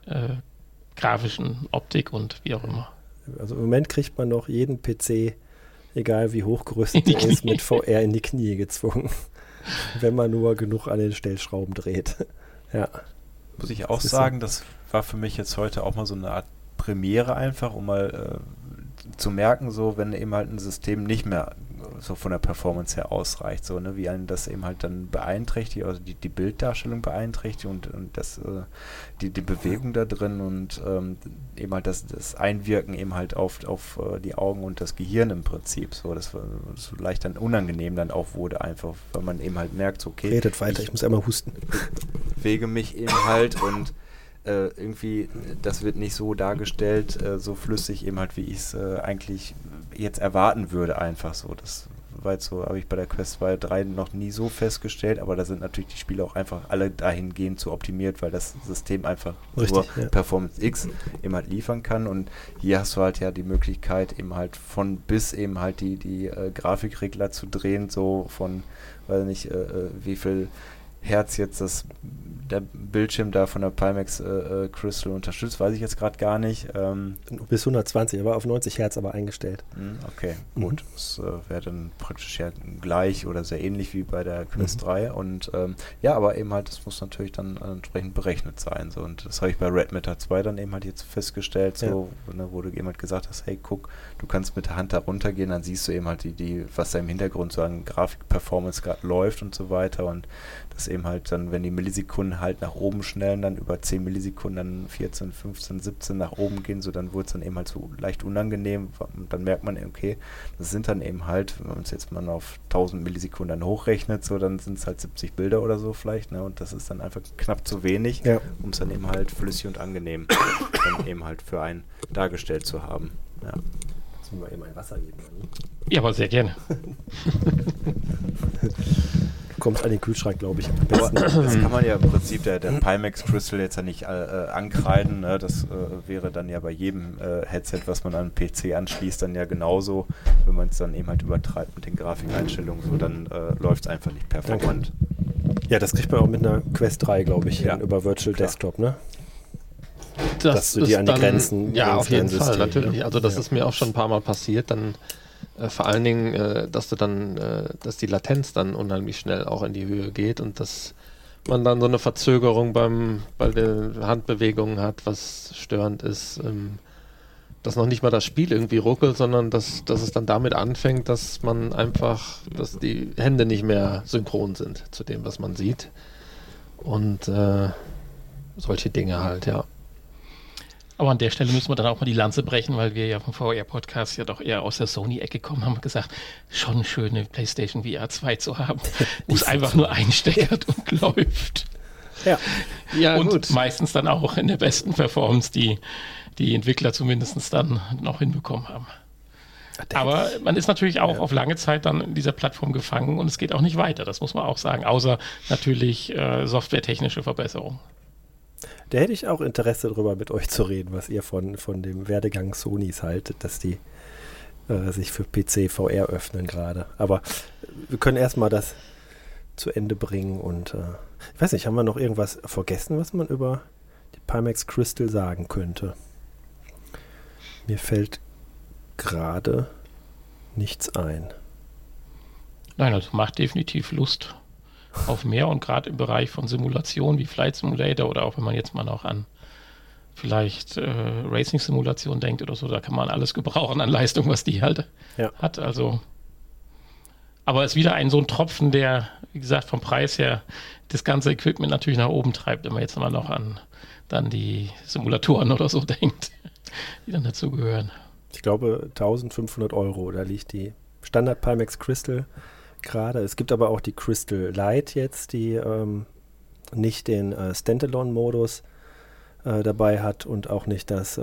Speaker 2: grafischen Optik und wie auch immer.
Speaker 3: Also im Moment kriegt man noch jeden PC, egal wie hochgerüstet er ist, mit VR in die Knie gezwungen, wenn man nur genug an den Stellschrauben dreht. Ja.
Speaker 4: Muss ich auch sagen, das war für mich jetzt heute auch mal so eine Art Premiere einfach, um mal zu merken, so wenn eben halt ein System nicht mehr so von der Performance her ausreicht, so ne, wie einen das eben halt dann beeinträchtigt, also die Bilddarstellung beeinträchtigt und das die Bewegung da drin und eben halt das Einwirken eben halt auf die Augen und das Gehirn im Prinzip, so das so leicht dann unangenehm dann auch wurde, einfach, weil man eben halt merkt, so, okay,
Speaker 3: redet weiter, ich muss einmal husten.
Speaker 4: Bewege mich eben halt und irgendwie, das wird nicht so dargestellt, so flüssig eben halt, wie ich es eigentlich jetzt erwarten würde, einfach so. Das war jetzt so, habe ich bei der Quest 2, 3 noch nie so festgestellt, aber da sind natürlich die Spiele auch einfach alle dahingehend so optimiert, weil das System einfach nur Performance X eben halt liefern kann und hier hast du halt ja die Möglichkeit eben halt von bis eben halt die Grafikregler zu drehen, so von, weiß nicht, wie viel Hertz jetzt der Bildschirm da von der Pimax Crystal unterstützt, weiß ich jetzt gerade gar nicht.
Speaker 3: Bis 120, aber auf 90 Hertz aber eingestellt.
Speaker 4: Okay, gut. Das wäre dann praktisch ja gleich oder sehr ähnlich wie bei der Quest 3 und ja, aber eben halt, das muss natürlich dann entsprechend berechnet sein. So. Und das habe ich bei Red Matter 2 dann eben halt jetzt festgestellt, so, ne, wo du eben halt gesagt hast, hey, guck, du kannst mit der Hand da runtergehen, dann siehst du eben halt was da im Hintergrund so an Grafik-Performance gerade läuft und so weiter und das eben halt dann, wenn die Millisekunden halt nach oben schnellen, dann über 10 Millisekunden, dann 14, 15, 17 nach oben gehen, so dann wurde es dann eben halt so leicht unangenehm und dann merkt man, okay, das sind dann eben halt, wenn man es jetzt mal auf 1000 Millisekunden dann hochrechnet, so dann sind es halt 70 Bilder oder so vielleicht, ne, und das ist dann einfach knapp zu wenig, um es dann eben halt flüssig und angenehm dann eben halt für einen dargestellt zu haben. Ja.
Speaker 3: Jetzt müssen wir eben ein Wasser geben. Ne?
Speaker 2: Ja, aber sehr gerne.
Speaker 3: Kommt an den Kühlschrank, glaube ich.
Speaker 4: Aber das kann man ja im Prinzip der Pimax Crystal jetzt ja nicht ankreiden. Ne? Das wäre dann ja bei jedem Headset, was man an den PC anschließt, dann ja genauso. Wenn man es dann eben halt übertreibt mit den Grafikeinstellungen, so dann läuft es einfach nicht performant.
Speaker 3: Ja, das kriegt man auch mit einer Quest 3, glaube ich, über Virtual Desktop, ne?
Speaker 1: Dass
Speaker 3: du die an die Grenzen...
Speaker 1: Ja, auf jeden Fall,
Speaker 3: System,
Speaker 1: natürlich.
Speaker 3: Ne?
Speaker 1: Also das ist mir auch schon ein paar Mal passiert, dann vor allen Dingen, dass die Latenz dann unheimlich schnell auch in die Höhe geht und dass man dann so eine Verzögerung bei den Handbewegungen hat, was störend ist, dass noch nicht mal das Spiel irgendwie ruckelt, sondern dass es dann damit anfängt, dass dass die Hände nicht mehr synchron sind zu dem, was man sieht und solche Dinge halt, ja.
Speaker 2: Aber an der Stelle müssen wir dann auch mal die Lanze brechen, weil wir ja vom VR-Podcast ja doch eher aus der Sony-Ecke kommen, haben gesagt, schon schön eine PlayStation VR 2 zu haben, wo es einfach nur einsteckert und läuft.
Speaker 3: Ja,
Speaker 2: und
Speaker 3: gut.
Speaker 2: meistens dann auch in der besten Performance, die Entwickler zumindest dann noch hinbekommen haben. Aber man ist natürlich auch auf lange Zeit dann in dieser Plattform gefangen und es geht auch nicht weiter, das muss man auch sagen, außer natürlich softwaretechnische Verbesserungen.
Speaker 3: Da hätte ich auch Interesse darüber, mit euch zu reden, was ihr von dem Werdegang Sonys haltet, dass die sich für PC VR öffnen gerade. Aber wir können erstmal das zu Ende bringen und ich weiß nicht, haben wir noch irgendwas vergessen, was man über die Pimax Crystal sagen könnte? Mir fällt gerade nichts ein.
Speaker 2: Nein, also macht definitiv Lust auf mehr und gerade im Bereich von Simulation wie Flight Simulator oder auch wenn man jetzt mal noch an vielleicht Racing-Simulation denkt oder so, da kann man alles gebrauchen an Leistung, was die halt hat. Also, aber es ist wieder so ein Tropfen, der, wie gesagt, vom Preis her das ganze Equipment natürlich nach oben treibt, wenn man jetzt mal noch an dann die Simulatoren oder so denkt, die dann dazu gehören.
Speaker 3: Ich glaube 1.500 €, da liegt die Standard Pimax Crystal gerade. Es gibt aber auch die Crystal Lite jetzt, die nicht den Standalone-Modus dabei hat und auch nicht das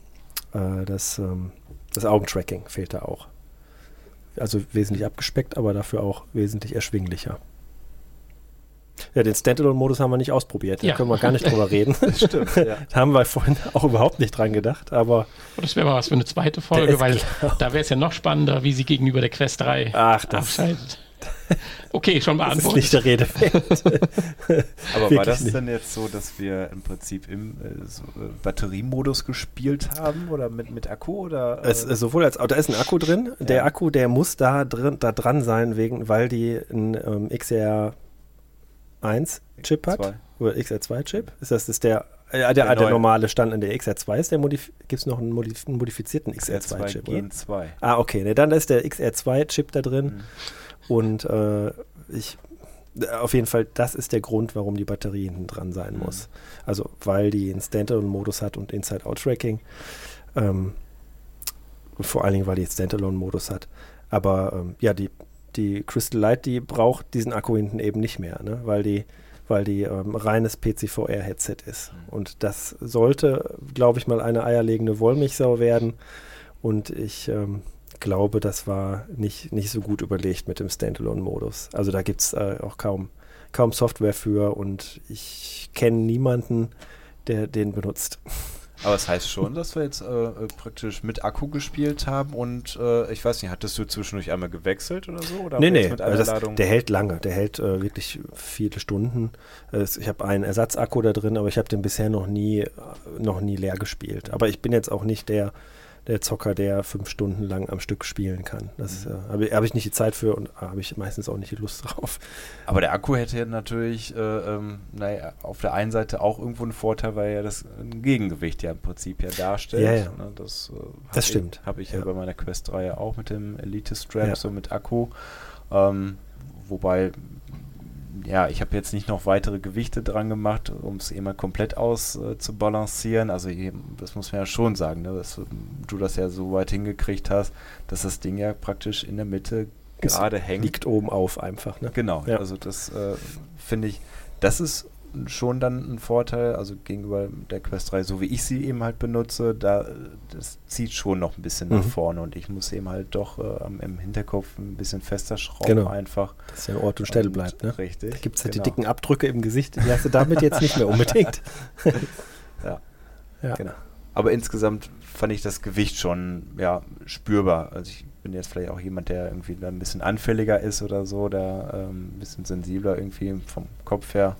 Speaker 3: Augentracking fehlt da auch. Also wesentlich abgespeckt, aber dafür auch wesentlich erschwinglicher. Ja, den Standalone-Modus haben wir nicht ausprobiert, da können wir gar nicht drüber reden. Das stimmt, ja. Da haben wir vorhin auch überhaupt nicht dran gedacht, aber...
Speaker 2: Das wäre mal was für eine zweite Folge, weil da wäre es ja noch spannender, wie sie gegenüber der Quest 3 abscheidet. Okay, schon beantwortet.
Speaker 3: Das ist nicht der Rede wert.
Speaker 4: Aber war das denn jetzt so, dass wir im Prinzip im Batteriemodus gespielt haben oder mit Akku? Oder,
Speaker 3: sowohl als auch, da ist ein Akku drin. Ja. Der Akku, der muss da dran sein, weil die einen XR1-Chip hat. Oder XR2-Chip. Das ist der normale Stand in der XR2 ist gibt es noch einen modifizierten XR2-Chip,
Speaker 4: Gen 2.
Speaker 3: Ah, okay. Ne, dann ist der XR2-Chip da drin. Mhm. Und auf jeden Fall, das ist der Grund, warum die Batterie hinten dran sein muss. Also, weil die einen Standalone-Modus hat und Inside-Out-Tracking. Vor allen Dingen, weil die einen Standalone-Modus hat. Aber die Crystal Lite, die braucht diesen Akku hinten eben nicht mehr, ne? Weil die reines PC-VR-Headset ist. Und das sollte, glaube ich, mal eine eierlegende Wollmilchsau werden. Und ich glaube, das war nicht so gut überlegt mit dem Standalone-Modus. Also da gibt es auch kaum Software für und ich kenne niemanden, der den benutzt.
Speaker 4: Aber es heißt schon, dass wir jetzt praktisch mit Akku gespielt haben und ich weiß nicht, hattest du zwischendurch einmal gewechselt oder so? Oder
Speaker 3: nee, mit einer Ladung? Der hält lange, der hält wirklich viele Stunden. Ich habe einen Ersatzakku da drin, aber ich habe den bisher noch nie leer gespielt. Aber ich bin jetzt auch nicht der Zocker, der 5 Stunden lang am Stück spielen kann. Das habe ich nicht die Zeit für und habe ich meistens auch nicht die Lust drauf.
Speaker 4: Aber der Akku hätte natürlich auf der einen Seite auch irgendwo einen Vorteil, weil ja das ein Gegengewicht ja im Prinzip darstellt.
Speaker 3: Ja, ja.
Speaker 4: Ne, das
Speaker 3: stimmt.
Speaker 4: Habe ich ja bei meiner Quest 3 auch mit dem Elite Strap, so mit Akku. Wobei ich habe jetzt nicht noch weitere Gewichte dran gemacht, um es immer komplett auszubalancieren. Also das muss man ja schon sagen, ne, dass du das ja so weit hingekriegt hast, dass das Ding ja praktisch in der Mitte gerade hängt.
Speaker 3: Liegt oben auf einfach. Ne?
Speaker 4: Genau, also das finde ich, das ist schon dann ein Vorteil, also gegenüber der Quest 3, so wie ich sie eben halt benutze, das zieht schon noch ein bisschen nach vorne und ich muss eben halt doch im Hinterkopf ein bisschen fester schrauben einfach.
Speaker 3: Dass ja an Ort und Stelle bleibt, ne?
Speaker 4: Richtig.
Speaker 3: Da gibt es halt die dicken Abdrücke im Gesicht, die hast du damit jetzt nicht mehr unbedingt.
Speaker 4: Ja, genau. Aber insgesamt fand ich das Gewicht schon spürbar. Also ich bin jetzt vielleicht auch jemand, der irgendwie da ein bisschen anfälliger ist oder so, der ein bisschen sensibler irgendwie vom Kopf her.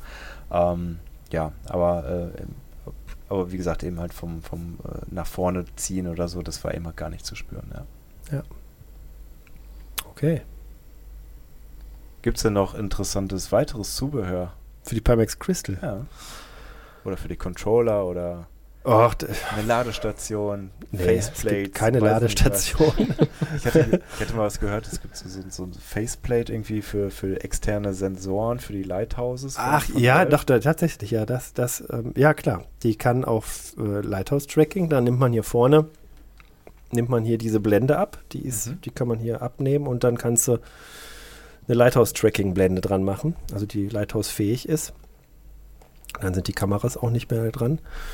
Speaker 4: Aber wie gesagt, eben halt vom nach vorne ziehen oder so, das war immer gar nicht zu spüren.
Speaker 3: Ja. Okay.
Speaker 4: Gibt es denn noch interessantes weiteres Zubehör?
Speaker 3: Für die Pimax Crystal?
Speaker 4: Ja. Oder für die Controller oder eine Ladestation,
Speaker 3: Faceplate. Es gibt keine Ladestation.
Speaker 4: Ich hatte mal was gehört, es gibt so ein Faceplate irgendwie für externe Sensoren, für die Lighthouses.
Speaker 3: Doch, tatsächlich, ja, ja klar. Die kann auf Lighthouse-Tracking, da nimmt man hier diese Blende ab, die kann man hier abnehmen und dann kannst du eine Lighthouse-Tracking-Blende dran machen, also die Lighthouse-fähig ist. Dann sind die Kameras auch nicht mehr dran.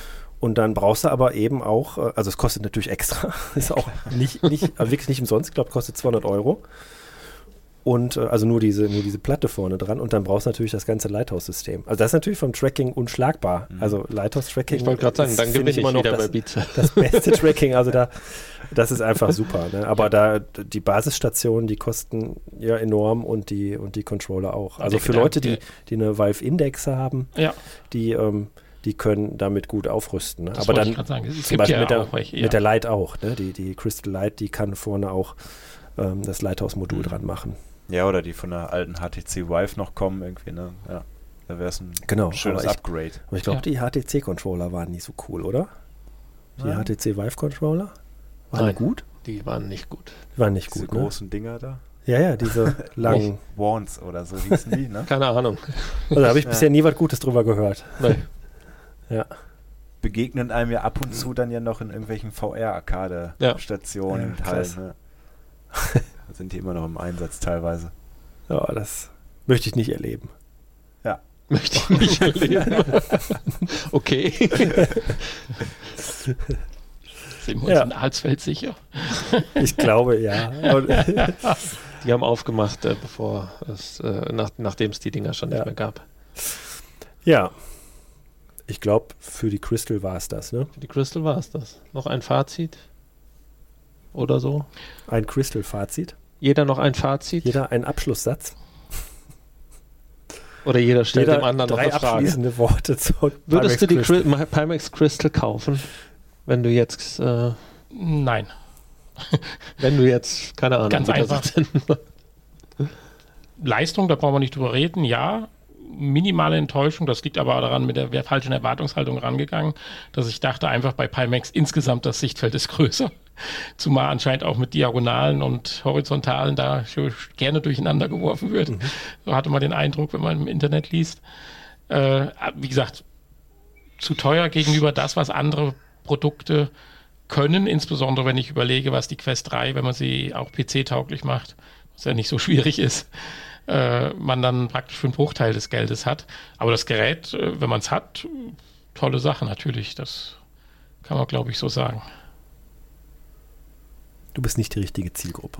Speaker 3: Und dann brauchst du aber eben auch, also es kostet natürlich extra, ist auch wirklich nicht umsonst, ich glaube, kostet 200 €. Und also nur diese Platte vorne dran. Und dann brauchst du natürlich das ganze Lighthouse-System. Also das ist natürlich vom Tracking unschlagbar. Also Lighthouse-Tracking.
Speaker 1: Ich wollte gerade sagen, dann gewinne ich immer noch bei Beats.
Speaker 3: Das beste Tracking. Also das ist einfach super. Ne? Aber da die Basisstationen, die kosten ja enorm und die Controller auch. Also für Leute, die eine Valve Indexe haben, die können damit gut aufrüsten. Ne? Aber dann zum Beispiel mit der Light auch. Ne? Die Crystal Light, die kann vorne auch das Lighthouse-Modul dran machen.
Speaker 4: Ja, oder die von der alten HTC Vive noch kommen irgendwie, ne? Ja, da wäre es ein schönes Upgrade.
Speaker 3: Aber ich glaube, die HTC-Controller waren nicht so cool, oder? Die HTC Vive-Controller? Waren die gut?
Speaker 1: Die waren nicht gut.
Speaker 3: Die waren nicht
Speaker 4: diese
Speaker 3: gut,
Speaker 4: großen Dinger da?
Speaker 3: Ja, diese langen...
Speaker 4: Wands oder so hießen die, ne?
Speaker 1: Keine Ahnung.
Speaker 3: Also da habe ich bisher nie was Gutes drüber gehört.
Speaker 1: Nee.
Speaker 3: Ja.
Speaker 4: Begegnen einem ja ab und zu dann ja noch in irgendwelchen VR-Arcade-Stationen und halt, ne? Sind die immer noch im Einsatz teilweise.
Speaker 3: Ja, das möchte ich nicht erleben.
Speaker 4: Ja.
Speaker 1: Möchte ich nicht erleben. Okay.
Speaker 2: Sind wir uns in Alsfeld sicher?
Speaker 3: Ich glaube, ja.
Speaker 1: Die haben aufgemacht, nachdem es die Dinger schon nicht mehr gab.
Speaker 3: Ja. Ich glaube, für die Crystal war es das, ne?
Speaker 1: Für die Crystal war es das. Noch ein Fazit? Oder so?
Speaker 3: Ein Crystal-Fazit?
Speaker 1: Jeder noch ein Fazit?
Speaker 3: Jeder einen Abschlusssatz?
Speaker 1: Oder jeder stellt dem anderen noch eine Frage.
Speaker 3: 3 abschließende Worte zu
Speaker 1: Würdest du die Pimax Crystal kaufen, wenn du jetzt...
Speaker 2: Nein.
Speaker 1: Wenn du jetzt, keine Ahnung...
Speaker 2: Ganz einfach. Leistung, da brauchen wir nicht drüber reden, ja. Minimale Enttäuschung, das liegt aber daran, mit der falschen Erwartungshaltung rangegangen, dass ich dachte einfach bei Pimax insgesamt das Sichtfeld ist größer. Zumal anscheinend auch mit Diagonalen und Horizontalen da gerne durcheinander geworfen wird. So hatte man den Eindruck, wenn man im Internet liest. Wie gesagt, zu teuer gegenüber das, was andere Produkte können, insbesondere wenn ich überlege, was die Quest 3, wenn man sie auch PC-tauglich macht, was ja nicht so schwierig ist, man dann praktisch für einen Bruchteil des Geldes hat. Aber das Gerät, wenn man es hat, tolle Sache natürlich. Das kann man, glaube ich, so sagen.
Speaker 3: Du bist nicht die richtige Zielgruppe.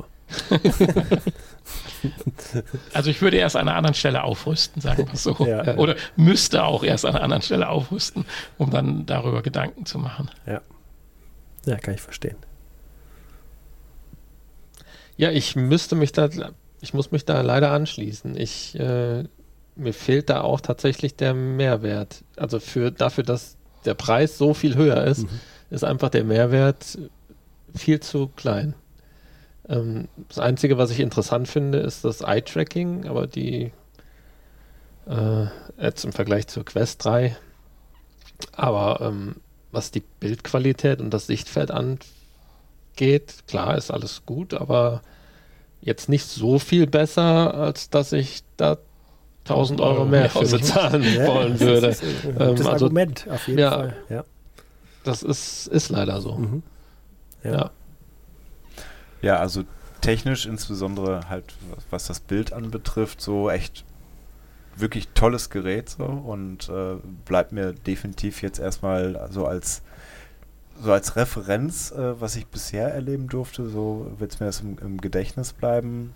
Speaker 2: Also ich würde erst an einer anderen Stelle aufrüsten, sagen wir so.
Speaker 3: Ja.
Speaker 2: Oder müsste auch erst an einer anderen Stelle aufrüsten, um dann darüber Gedanken zu machen.
Speaker 3: Ja, kann ich verstehen.
Speaker 1: Ja, ich muss mich da leider anschließen. Mir fehlt da auch tatsächlich der Mehrwert. Also dafür, dass der Preis so viel höher ist, ist einfach der Mehrwert viel zu klein. Das Einzige, was ich interessant finde, ist das Eye-Tracking, aber jetzt im Vergleich zur Quest 3. Aber was die Bildqualität und das Sichtfeld angeht, klar, ist alles gut, aber jetzt nicht so viel besser, als dass ich da 1.000 € mehr für bezahlen wollen würde.
Speaker 3: Das ist ein gutes Argument, auf jeden Fall. Ja.
Speaker 1: Das ist leider so.
Speaker 4: Ja, also technisch insbesondere halt, was das Bild anbetrifft, so echt wirklich tolles Gerät so und bleibt mir definitiv jetzt erstmal so als Referenz, was ich bisher erleben durfte, so wird es mir das im Gedächtnis bleiben.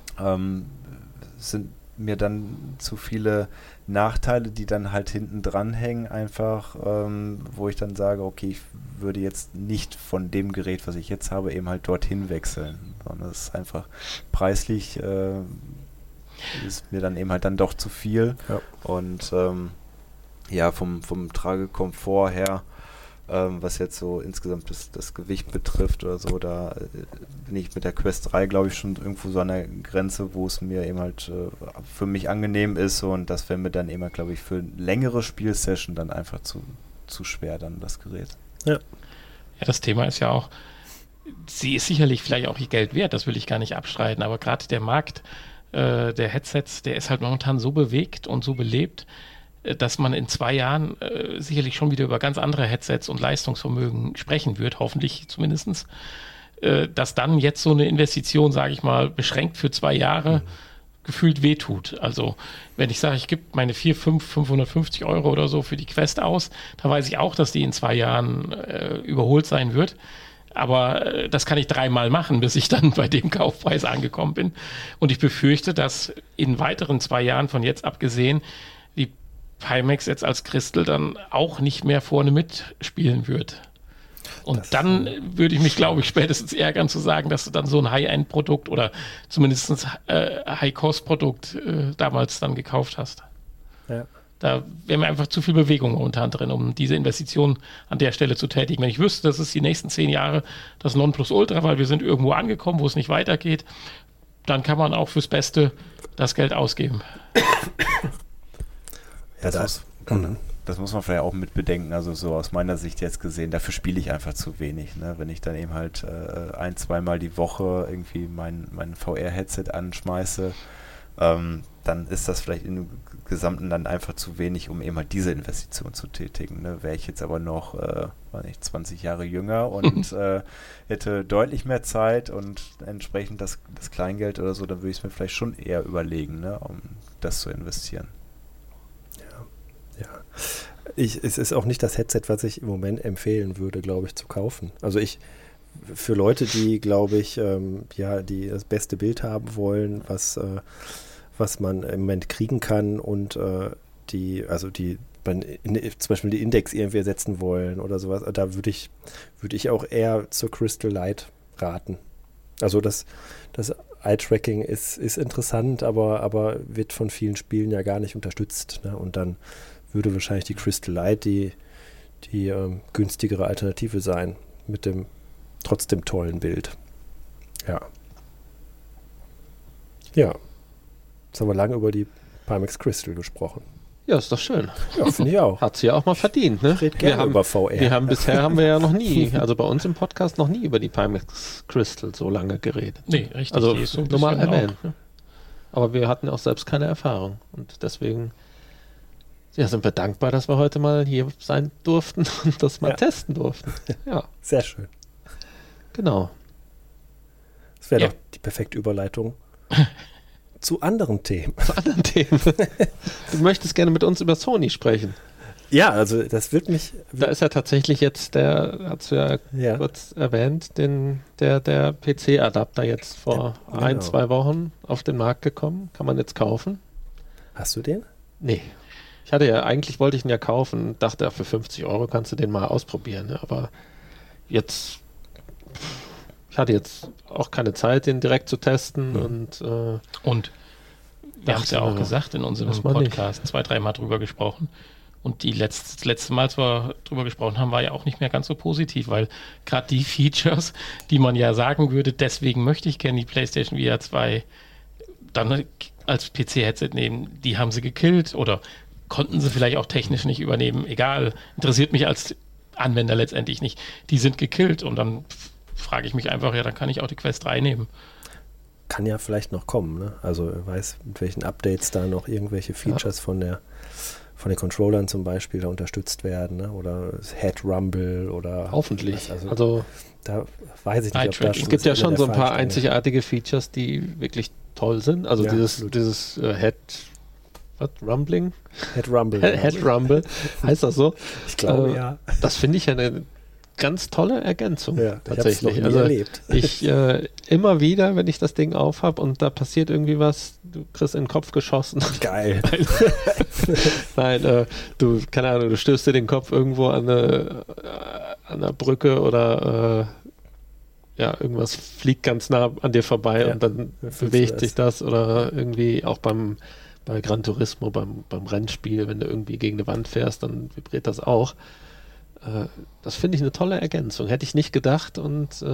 Speaker 4: Sind mir dann zu viele Nachteile, die dann halt hinten dran hängen, einfach, wo ich dann sage, okay, ich würde jetzt nicht von dem Gerät, was ich jetzt habe, eben halt dorthin wechseln, sondern es ist einfach preislich ist mir dann eben halt dann doch zu viel. Und vom Tragekomfort her, was jetzt so insgesamt das Gewicht betrifft oder so, da bin ich mit der Quest 3, glaube ich, schon irgendwo so an der Grenze, wo es mir eben halt für mich angenehm ist, und das wäre mir dann eben, glaube ich, für eine längere Spielsession dann einfach zu schwer, dann das Gerät.
Speaker 2: Ja, das Thema ist ja auch, sie ist sicherlich vielleicht auch ihr Geld wert, das will ich gar nicht abstreiten, aber gerade der Markt der Headsets, der ist halt momentan so bewegt und so belebt, dass man in 2 Jahren sicherlich schon wieder über ganz andere Headsets und Leistungsvermögen sprechen wird, hoffentlich zumindest. Dass dann jetzt so eine Investition, sage ich mal, beschränkt für 2 Jahre gefühlt wehtut. Also wenn ich sage, ich gebe meine 550 € oder so für die Quest aus, da weiß ich auch, dass die in 2 Jahren überholt sein wird. Aber das kann ich 3-mal machen, bis ich dann bei dem Kaufpreis angekommen bin. Und ich befürchte, dass in weiteren 2 Jahren von jetzt abgesehen die Pimax jetzt als Crystal dann auch nicht mehr vorne mitspielen wird. Und das dann würde ich mich, glaube ich, spätestens ärgern zu sagen, dass du dann so ein High-End-Produkt oder zumindest High-Cost-Produkt damals dann gekauft hast.
Speaker 3: Ja.
Speaker 2: Da wäre mir einfach zu viel Bewegung momentan drin, um diese Investition an der Stelle zu tätigen. Wenn ich wüsste, das ist die nächsten 10 Jahre das Nonplusultra, weil wir sind irgendwo angekommen, wo es nicht weitergeht, dann kann man auch fürs Beste das Geld ausgeben.
Speaker 4: Ja, das muss man vielleicht auch mit bedenken, also so aus meiner Sicht jetzt gesehen, dafür spiele ich einfach zu wenig. Ne? Wenn ich dann eben halt 1-2 Mal die Woche irgendwie mein VR-Headset anschmeiße, dann ist das vielleicht im Gesamten dann einfach zu wenig, um eben halt diese Investition zu tätigen. Ne? Wäre ich jetzt aber noch 20 Jahre jünger und hätte deutlich mehr Zeit und entsprechend das Kleingeld oder so, dann würde ich es mir vielleicht schon eher überlegen, ne? Um das zu investieren.
Speaker 3: Ja. Es ist auch nicht das Headset, was ich im Moment empfehlen würde, glaube ich, zu kaufen. Also für Leute, die, glaube ich, die das beste Bild haben wollen, was man im Moment kriegen kann und zum Beispiel die Index irgendwie ersetzen wollen oder sowas, da würde ich auch eher zur Crystal Light raten. Also das Eye-Tracking ist interessant, aber wird von vielen Spielen ja gar nicht unterstützt. Ne? Und dann würde wahrscheinlich die Crystal Light die günstigere Alternative sein, mit dem trotzdem tollen Bild. Ja. Ja. Jetzt haben wir lange über die Pimax Crystal gesprochen.
Speaker 1: Ja, ist doch schön.
Speaker 3: Ja, finde ich auch.
Speaker 1: Hat sie ja auch mal verdient, ne?
Speaker 3: Über VR.
Speaker 1: Bisher haben wir ja noch nie, also bei uns im Podcast noch nie über die Pimax Crystal so lange geredet.
Speaker 2: Nee, richtig.
Speaker 1: Also
Speaker 2: die ist so
Speaker 1: nur mal erwähnt.
Speaker 2: auch.
Speaker 1: Ne? Aber wir hatten auch selbst keine Erfahrung und deswegen sind wir dankbar, dass wir heute mal hier sein durften und das mal testen durften. Ja.
Speaker 3: Sehr schön.
Speaker 1: Genau.
Speaker 3: Das wäre doch die perfekte Überleitung zu anderen Themen.
Speaker 1: Du möchtest gerne mit uns über Sony sprechen.
Speaker 3: Ja, also das wird mich...
Speaker 1: Da ist ja tatsächlich jetzt hast du ja kurz erwähnt, der PC-Adapter jetzt vor 1-2 Wochen auf den Markt gekommen. Kann man jetzt kaufen.
Speaker 3: Hast du den?
Speaker 1: Nee. Eigentlich wollte ich ihn ja kaufen, dachte, für 50 € kannst du den mal ausprobieren. Ne? Aber ich hatte jetzt auch keine Zeit, den direkt zu testen. Und wir
Speaker 2: haben es ja auch gesagt in unserem Podcast, 2-3 Mal drüber gesprochen. Und das letzte Mal, als wir drüber gesprochen haben, war ja auch nicht mehr ganz so positiv, weil gerade die Features, die man ja sagen würde, deswegen möchte ich gerne die PlayStation VR 2 dann als PC-Headset nehmen, die haben sie gekillt oder konnten sie vielleicht auch technisch nicht übernehmen. Egal, interessiert mich als Anwender letztendlich nicht. Die sind gekillt und dann frage ich mich einfach, dann kann ich auch die Quest 3 nehmen.
Speaker 3: Kann ja vielleicht noch kommen, ne? Also wer weiß, mit welchen Updates da noch irgendwelche Features von den Controllern zum Beispiel da unterstützt werden, ne? Oder Head Rumble oder...
Speaker 1: Hoffentlich. Also
Speaker 3: da weiß ich nicht, ob das...
Speaker 1: Es gibt ja schon so ein paar einzigartige Features, die wirklich toll sind. Also dieses Head... Was? Rumbling?
Speaker 3: Head Rumble.
Speaker 1: Head Rumble. Heißt das so?
Speaker 3: Ich glaube, ja.
Speaker 1: Das finde ich ja eine ganz tolle Ergänzung. Ja, tatsächlich.
Speaker 3: Ich habe es noch nie erlebt.
Speaker 1: Ich immer wieder, wenn ich das Ding aufhab und da passiert irgendwie was, du kriegst in den Kopf geschossen.
Speaker 3: Geil.
Speaker 1: Nein, keine Ahnung, du stößt dir den Kopf irgendwo an einer Brücke oder irgendwas fliegt ganz nah an dir vorbei und dann bewegt sich das oder irgendwie auch bei Gran Turismo, beim Rennspiel, wenn du irgendwie gegen eine Wand fährst, dann vibriert das auch. Das finde ich eine tolle Ergänzung. Hätte ich nicht gedacht und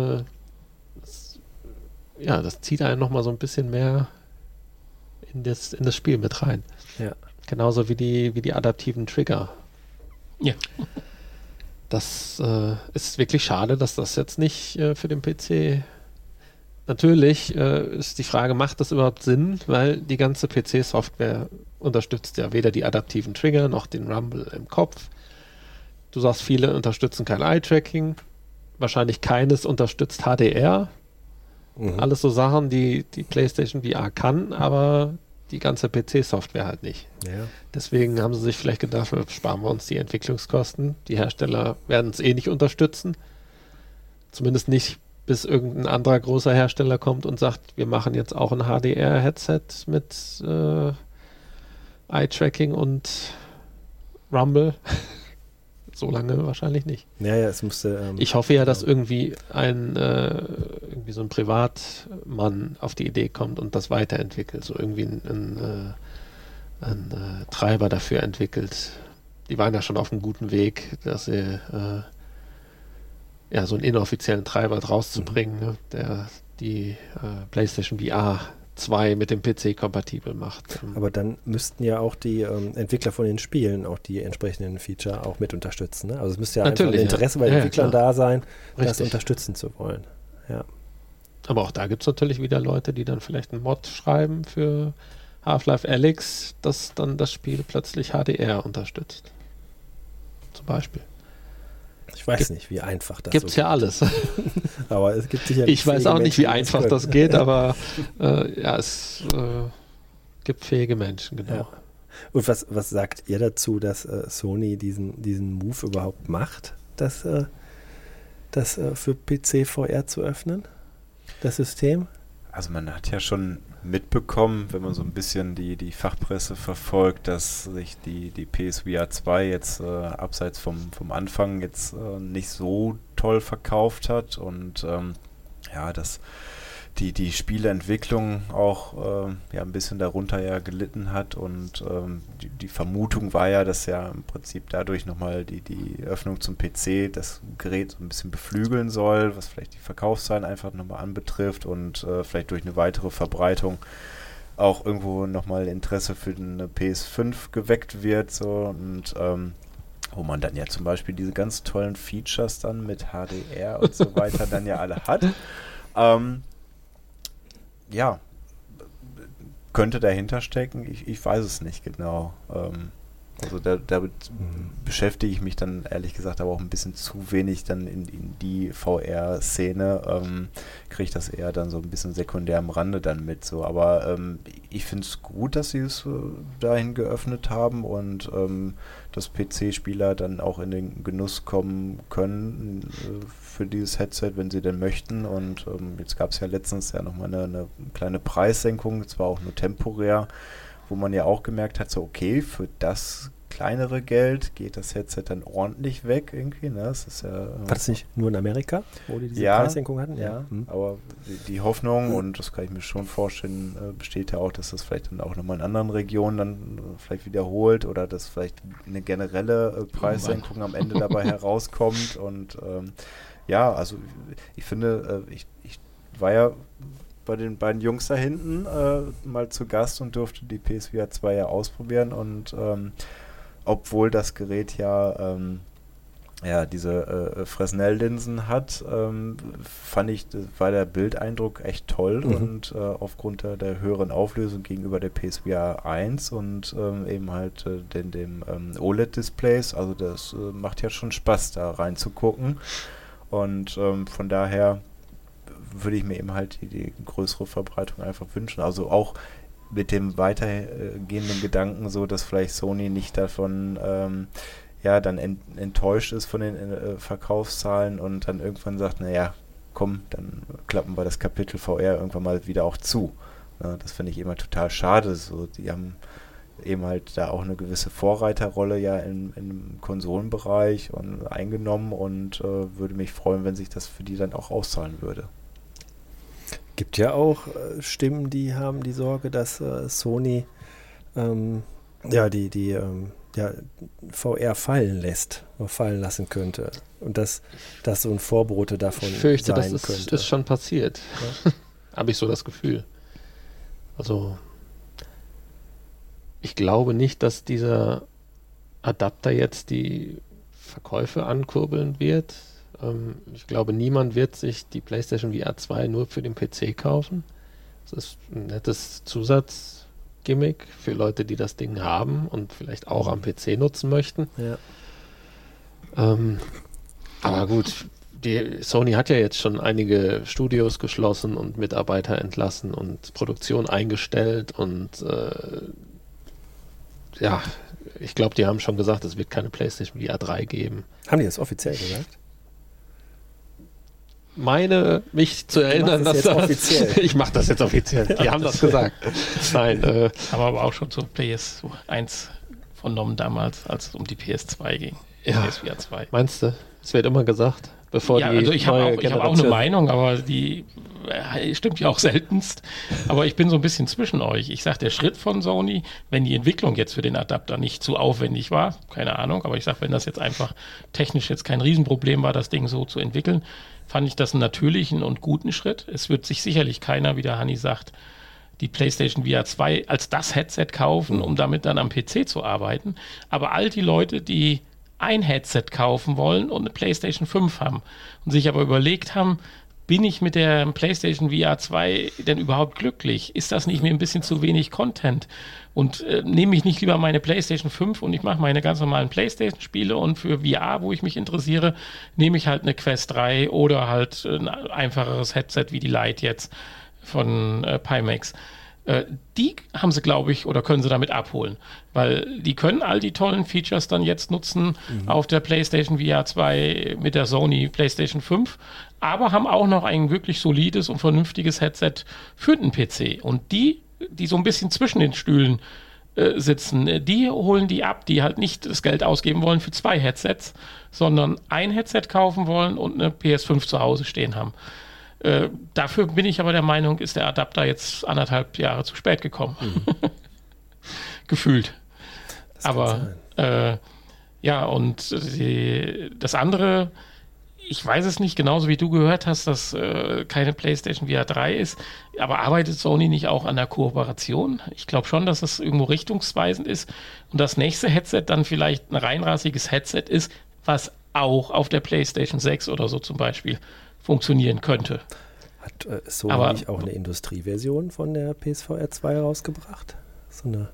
Speaker 1: das zieht einen nochmal so ein bisschen mehr in das Spiel mit rein.
Speaker 3: Ja.
Speaker 1: Genauso wie die adaptiven Trigger.
Speaker 2: Ja.
Speaker 1: Das ist wirklich schade, dass das jetzt nicht für den PC... Natürlich ist die Frage, macht das überhaupt Sinn? Weil die ganze PC-Software unterstützt ja weder die adaptiven Trigger noch den Rumble im Kopf. Du sagst, viele unterstützen kein Eye-Tracking. Wahrscheinlich keines unterstützt HDR. Alles so Sachen, die PlayStation VR kann, aber die ganze PC-Software halt nicht.
Speaker 3: Ja.
Speaker 1: Deswegen haben sie sich vielleicht gedacht, sparen wir uns die Entwicklungskosten. Die Hersteller werden es eh nicht unterstützen. Zumindest nicht, bis irgendein anderer großer Hersteller kommt und sagt, wir machen jetzt auch ein HDR-Headset mit Eye-Tracking und Rumble. So lange wahrscheinlich nicht.
Speaker 3: Ja, es musste.
Speaker 1: Ich hoffe ja, dass irgendwie irgendwie so ein Privatmann auf die Idee kommt und das weiterentwickelt, so irgendwie ein Treiber dafür entwickelt. Die waren ja schon auf einem guten Weg, dass sie so einen inoffiziellen Treiber draus zu bringen, ne, der die PlayStation VR 2 mit dem PC kompatibel macht.
Speaker 3: Aber dann müssten ja auch die Entwickler von den Spielen auch die entsprechenden Feature auch mit unterstützen. Ne? Also es müsste ja einfach ein Interesse bei den Entwicklern da sein, das unterstützen zu wollen. Ja.
Speaker 1: Aber auch da gibt es natürlich wieder Leute, die dann vielleicht einen Mod schreiben für Half-Life Alyx, das dann das Spiel plötzlich HDR unterstützt. Zum Beispiel.
Speaker 3: Ich weiß nicht, wie einfach das
Speaker 1: gibt's so ja alles.
Speaker 3: Aber es gibt sicherlich.
Speaker 1: Ich weiß auch nicht, wie einfach das geht, aber es gibt fähige Menschen, genau. Ja.
Speaker 3: Und was sagt ihr dazu, dass Sony diesen Move überhaupt macht, das für PC VR zu öffnen, das System?
Speaker 4: Also man hat ja schon mitbekommen, wenn man so ein bisschen die Fachpresse verfolgt, dass sich die PSVR 2 jetzt abseits vom Anfang jetzt nicht so toll verkauft hat und dass die Spieleentwicklung auch ein bisschen darunter ja gelitten hat und die Vermutung war ja, dass ja im Prinzip dadurch nochmal die Öffnung zum PC das Gerät so ein bisschen beflügeln soll, was vielleicht die Verkaufszahlen einfach nochmal anbetrifft und vielleicht durch eine weitere Verbreitung auch irgendwo nochmal Interesse für eine PS5 geweckt wird, so und wo man dann ja zum Beispiel diese ganz tollen Features dann mit HDR und so weiter dann ja alle hat. Könnte dahinter stecken, ich weiß es nicht genau. Also damit beschäftige ich mich dann ehrlich gesagt aber auch ein bisschen zu wenig dann in die VR-Szene, kriege ich das eher dann so ein bisschen sekundär am Rande dann mit so, aber ich finde es gut, dass sie es dahin geöffnet haben und dass PC-Spieler dann auch in den Genuss kommen können für dieses Headset, wenn sie denn möchten und jetzt gab es ja letztens ja nochmal eine kleine Preissenkung, zwar auch nur temporär, wo man ja auch gemerkt hat, so okay, für das kleinere Geld geht das Headset dann ordentlich weg irgendwie. Ne? Das ist ja,
Speaker 3: war das nicht nur in Amerika, wo die diese Preissenkung hatten?
Speaker 4: Ja, aber die Hoffnung, und das kann ich mir schon vorstellen, besteht ja auch, dass das vielleicht dann auch nochmal in anderen Regionen dann vielleicht wiederholt oder dass vielleicht eine generelle Preissenkung am Ende dabei herauskommt. Und also ich finde, ich war ja bei den beiden Jungs da hinten mal zu Gast und durfte die PSVR 2 ja ausprobieren und obwohl das Gerät diese Fresnel-Linsen hat, war der Bildeindruck echt toll und aufgrund der höheren Auflösung gegenüber der PSVR 1 und eben halt dem OLED-Displays, also das macht ja schon Spaß, da reinzugucken und von daher würde ich mir eben halt die größere Verbreitung einfach wünschen. Also auch mit dem weitergehenden Gedanken so, dass vielleicht Sony nicht davon dann enttäuscht ist von den Verkaufszahlen und dann irgendwann sagt, naja, komm, dann klappen wir das Kapitel VR irgendwann mal wieder auch zu. Ja, das finde ich immer total schade. So, die haben eben halt da auch eine gewisse Vorreiterrolle ja im Konsolenbereich und eingenommen und würde mich freuen, wenn sich das für die dann auch auszahlen würde.
Speaker 3: Gibt ja auch Stimmen, die haben die Sorge, dass Sony VR fallen lassen könnte und dass das so ein Vorbote davon sein könnte. Ich fürchte, das
Speaker 1: ist schon passiert. Ja? Habe ich so das Gefühl. Also ich glaube nicht, dass dieser Adapter jetzt die Verkäufe ankurbeln wird. Ich glaube, niemand wird sich die PlayStation VR 2 nur für den PC kaufen. Das ist ein nettes Zusatzgimmick für Leute, die das Ding haben und vielleicht auch am PC nutzen möchten.
Speaker 3: Ja.
Speaker 1: Aber gut, die Sony hat ja jetzt schon einige Studios geschlossen und Mitarbeiter entlassen und Produktion eingestellt und ja, ich glaube, die haben schon gesagt, es wird keine PlayStation VR 3 geben.
Speaker 3: Haben die das offiziell gesagt?
Speaker 1: Meine, mich zu erinnern, dass das...
Speaker 3: offiziell.
Speaker 1: Ich mache das jetzt offiziell. Die haben das gesagt. Nein.
Speaker 2: Haben wir aber auch schon zur PS1 vernommen damals, als es um die PS2 ging.
Speaker 1: Ja.
Speaker 2: PSVR 2.
Speaker 1: Meinst du? Es wird immer gesagt, bevor
Speaker 2: Ja,
Speaker 1: die
Speaker 2: also ich habe auch eine
Speaker 1: Generation-
Speaker 2: Meinung, aber die stimmt ja auch seltenst. Aber ich bin so ein bisschen zwischen euch. Ich sage, der Schritt von Sony, wenn die Entwicklung jetzt für den Adapter nicht zu aufwendig war, keine Ahnung, aber ich sage, wenn das jetzt einfach technisch jetzt kein Riesenproblem war, das Ding so zu entwickeln, fand ich das einen natürlichen und guten Schritt. Es wird sich sicherlich keiner, wie der Hanni sagt, die PlayStation VR 2 als das Headset kaufen, um damit dann am PC zu arbeiten. Aber all die Leute, die ein Headset kaufen wollen und eine PlayStation 5 haben und sich aber überlegt haben, bin ich mit der PlayStation VR 2 denn überhaupt glücklich? Ist das nicht mir ein bisschen zu wenig Content? Und nehme ich nicht lieber meine PlayStation 5 und ich mache meine ganz normalen PlayStation-Spiele und für VR, wo ich mich interessiere, nehme ich halt eine Quest 3 oder halt ein einfacheres Headset wie die Lite jetzt von Pimax. Die haben sie, glaube ich, oder können sie damit abholen, weil die können all die tollen Features dann jetzt nutzen auf der PlayStation VR 2 mit der Sony PlayStation 5, aber haben auch noch ein wirklich solides und vernünftiges Headset für den PC. Und die so ein bisschen zwischen den Stühlen sitzen, die holen die ab, die halt nicht das Geld ausgeben wollen für 2 Headsets, sondern ein Headset kaufen wollen und eine PS5 zu Hause stehen haben. Dafür bin ich aber der Meinung, ist der Adapter jetzt 1,5 Jahre zu spät gekommen. Gefühlt. Aber ja, und das andere, ich weiß es nicht, genauso wie du gehört hast, dass keine PlayStation VR 3 ist, aber arbeitet Sony nicht auch an der Kooperation? Ich glaube schon, dass das irgendwo richtungsweisend ist und das nächste Headset dann vielleicht ein reinrassiges Headset ist, was auch auf der PlayStation 6 oder so zum Beispiel funktionieren könnte.
Speaker 3: Hat Sony nicht auch eine Industrieversion von der PSVR 2 rausgebracht? So eine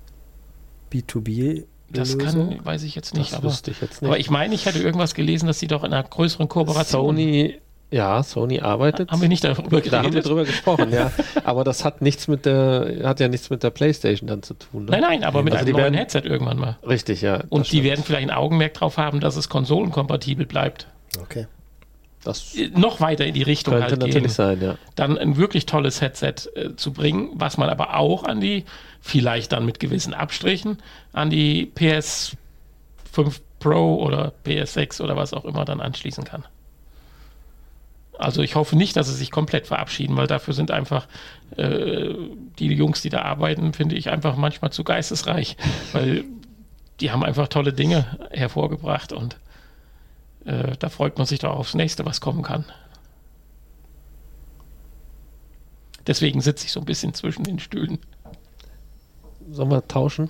Speaker 3: B2B
Speaker 2: Das weiß ich jetzt nicht.
Speaker 1: Das wüsste ich jetzt nicht.
Speaker 2: Aber ich meine, ich hätte irgendwas gelesen, dass sie doch in einer größeren Kooperation...
Speaker 1: Sony arbeitet.
Speaker 2: Haben wir nicht darüber geredet?
Speaker 1: Da haben wir drüber gesprochen, ja. Aber das hat ja nichts mit der PlayStation dann zu tun. Ne?
Speaker 2: Nein, aber mit
Speaker 1: Also
Speaker 2: einem
Speaker 1: die
Speaker 2: neuen
Speaker 1: werden-
Speaker 2: Headset irgendwann mal.
Speaker 1: Richtig, ja.
Speaker 2: Und die werden vielleicht ein Augenmerk drauf haben, dass es konsolenkompatibel bleibt.
Speaker 3: Okay.
Speaker 1: Das
Speaker 2: Noch weiter in die Richtung
Speaker 1: könnte
Speaker 2: halt
Speaker 1: natürlich
Speaker 2: gehen.
Speaker 1: sein, ja.
Speaker 2: Dann ein wirklich tolles Headset zu bringen, was man aber auch an die, vielleicht dann mit gewissen Abstrichen, an die PS5 Pro oder PS6 oder was auch immer dann anschließen kann. Also ich hoffe nicht, dass sie sich komplett verabschieden, weil dafür sind einfach die Jungs, die da arbeiten, finde ich einfach manchmal zu geistesreich, weil die haben einfach tolle Dinge hervorgebracht und da freut man sich doch aufs Nächste, was kommen kann. Deswegen sitze ich so ein bisschen zwischen den Stühlen.
Speaker 1: Sollen wir tauschen?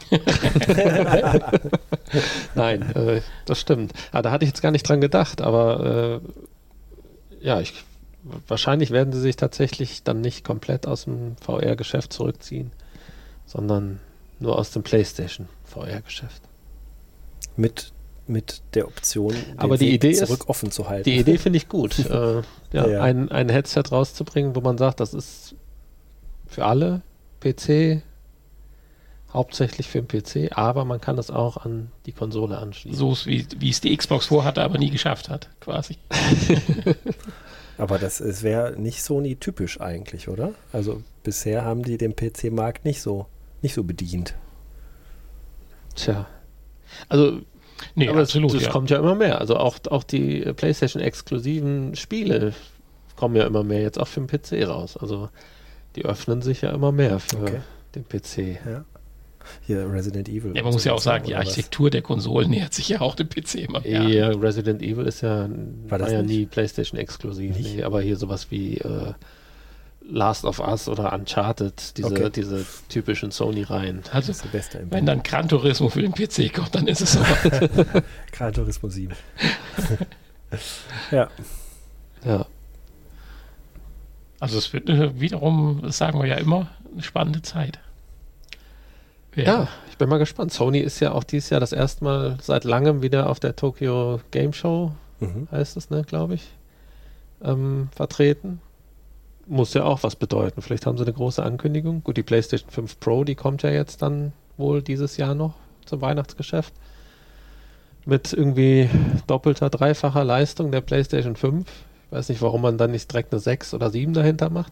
Speaker 1: Nein, das stimmt. Da hatte ich jetzt gar nicht dran gedacht, aber wahrscheinlich werden sie sich tatsächlich dann nicht komplett aus dem VR-Geschäft zurückziehen, sondern nur aus dem PlayStation VR-Geschäft.
Speaker 3: Mit der Option,
Speaker 1: Aber die Idee
Speaker 3: zurück
Speaker 1: ist,
Speaker 3: offen zu halten.
Speaker 1: Die Idee finde ich gut.
Speaker 3: Ja.
Speaker 1: Ein Headset rauszubringen, wo man sagt, das ist für alle PC, hauptsächlich für den PC, aber man kann es auch an die Konsole anschließen.
Speaker 2: So wie es die Xbox vorhatte, aber nie geschafft hat, quasi.
Speaker 3: Aber es wäre nicht Sony-typisch eigentlich, oder? Also bisher haben die den PC-Markt nicht so bedient.
Speaker 1: Tja. Also,
Speaker 2: Nee,
Speaker 1: aber
Speaker 2: absolut.
Speaker 1: es kommt ja immer mehr. Also auch die PlayStation-exklusiven Spiele kommen ja immer mehr jetzt auch für den PC raus. Also die öffnen sich ja immer mehr für den PC.
Speaker 3: Ja. Hier Resident Evil.
Speaker 2: Ja, man muss ja auch sagen, die Architektur der Konsolen nähert sich ja auch dem PC immer mehr.
Speaker 1: Ja, Resident Evil ist war ja
Speaker 3: nicht?
Speaker 1: nie PlayStation-exklusiv. Nee, aber hier sowas wie Last of Us oder Uncharted, diese typischen Sony-Reihen.
Speaker 2: Also,
Speaker 3: das ist der beste
Speaker 2: wenn dann Gran Turismo für den PC kommt, dann ist es so.
Speaker 3: Gran Turismo 7. Ja.
Speaker 1: Ja.
Speaker 2: Also es wird wiederum, das sagen wir ja immer, eine spannende Zeit.
Speaker 1: Ja, ich bin mal gespannt. Sony ist ja auch dieses Jahr das erste Mal seit langem wieder auf der Tokyo Game Show, heißt es, ne, glaube ich. vertreten. Muss ja auch was bedeuten. Vielleicht haben sie eine große Ankündigung. Gut, die PlayStation 5 Pro, die kommt ja jetzt dann wohl dieses Jahr noch zum Weihnachtsgeschäft. Mit irgendwie doppelter, dreifacher Leistung der PlayStation 5. Ich weiß nicht, warum man dann nicht direkt eine 6 oder 7 dahinter macht.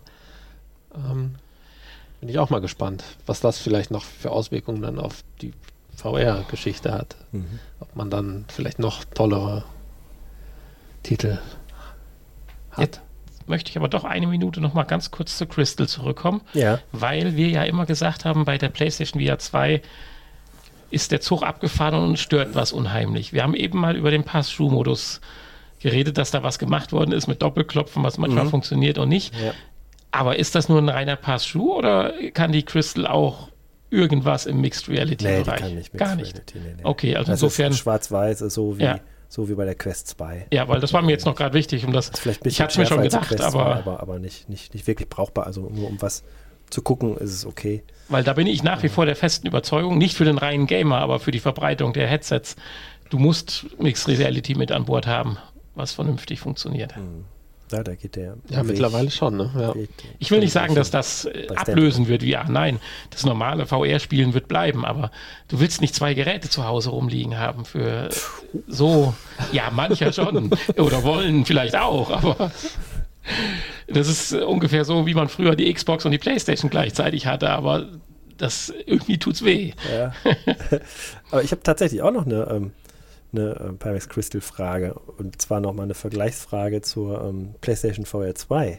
Speaker 1: Bin ich auch mal gespannt, was das vielleicht noch für Auswirkungen dann auf die VR-Geschichte hat. Ob man dann vielleicht noch tollere Titel hat.
Speaker 2: Jetzt möchte ich aber doch eine Minute noch mal ganz kurz zu Crystal zurückkommen,
Speaker 3: Ja.
Speaker 2: weil wir ja immer gesagt haben, bei der PlayStation VR 2 ist der Zug abgefahren und uns stört was unheimlich. Wir haben eben mal über den Pass-Through-Modus geredet, dass da was gemacht worden ist mit Doppelklopfen, was manchmal funktioniert und nicht.
Speaker 3: Ja.
Speaker 2: Aber ist das nur ein reiner Pass-Through oder kann die Crystal auch irgendwas im Mixed Reality-Bereich?
Speaker 3: Nee, die kann nicht Mixed
Speaker 2: Gar nicht.
Speaker 3: Reality, nee.
Speaker 2: Okay, also
Speaker 3: Das
Speaker 2: insofern.
Speaker 3: ist schwarz-weiß, ist so wie,
Speaker 2: Ja.
Speaker 3: so wie bei der Quest 2.
Speaker 2: Ja, weil das war mir jetzt noch gerade wichtig, um das.
Speaker 3: Ist vielleicht ein
Speaker 2: Ich
Speaker 3: bisschen
Speaker 2: hatte es mir schon
Speaker 3: schärfer als die
Speaker 2: gedacht,
Speaker 3: Quest 2,
Speaker 2: aber
Speaker 3: aber nicht wirklich brauchbar. Also nur um was zu gucken, ist es okay.
Speaker 2: weil da bin ich nach wie vor der festen Überzeugung, nicht für den reinen Gamer, aber für die Verbreitung der Headsets. Du musst Mixed Reality mit an Bord haben, was vernünftig funktioniert.
Speaker 3: Ja, da geht der
Speaker 1: Ja,
Speaker 3: Weg-
Speaker 1: mittlerweile schon. Ne? Ja.
Speaker 3: Weg-
Speaker 2: Ich will nicht sagen, dass das
Speaker 3: Stanley.
Speaker 2: ablösen wird wie nein, das normale VR-Spielen wird bleiben, aber du willst nicht 2 Geräte zu Hause rumliegen haben für so, ja, mancher schon oder wollen vielleicht auch, aber das ist ungefähr so, wie man früher die Xbox und die PlayStation gleichzeitig hatte, aber das irgendwie tut's weh.
Speaker 3: Ja. Aber ich habe tatsächlich auch noch eine Pyrex Crystal Frage, und zwar nochmal eine Vergleichsfrage zur PlayStation VR 2.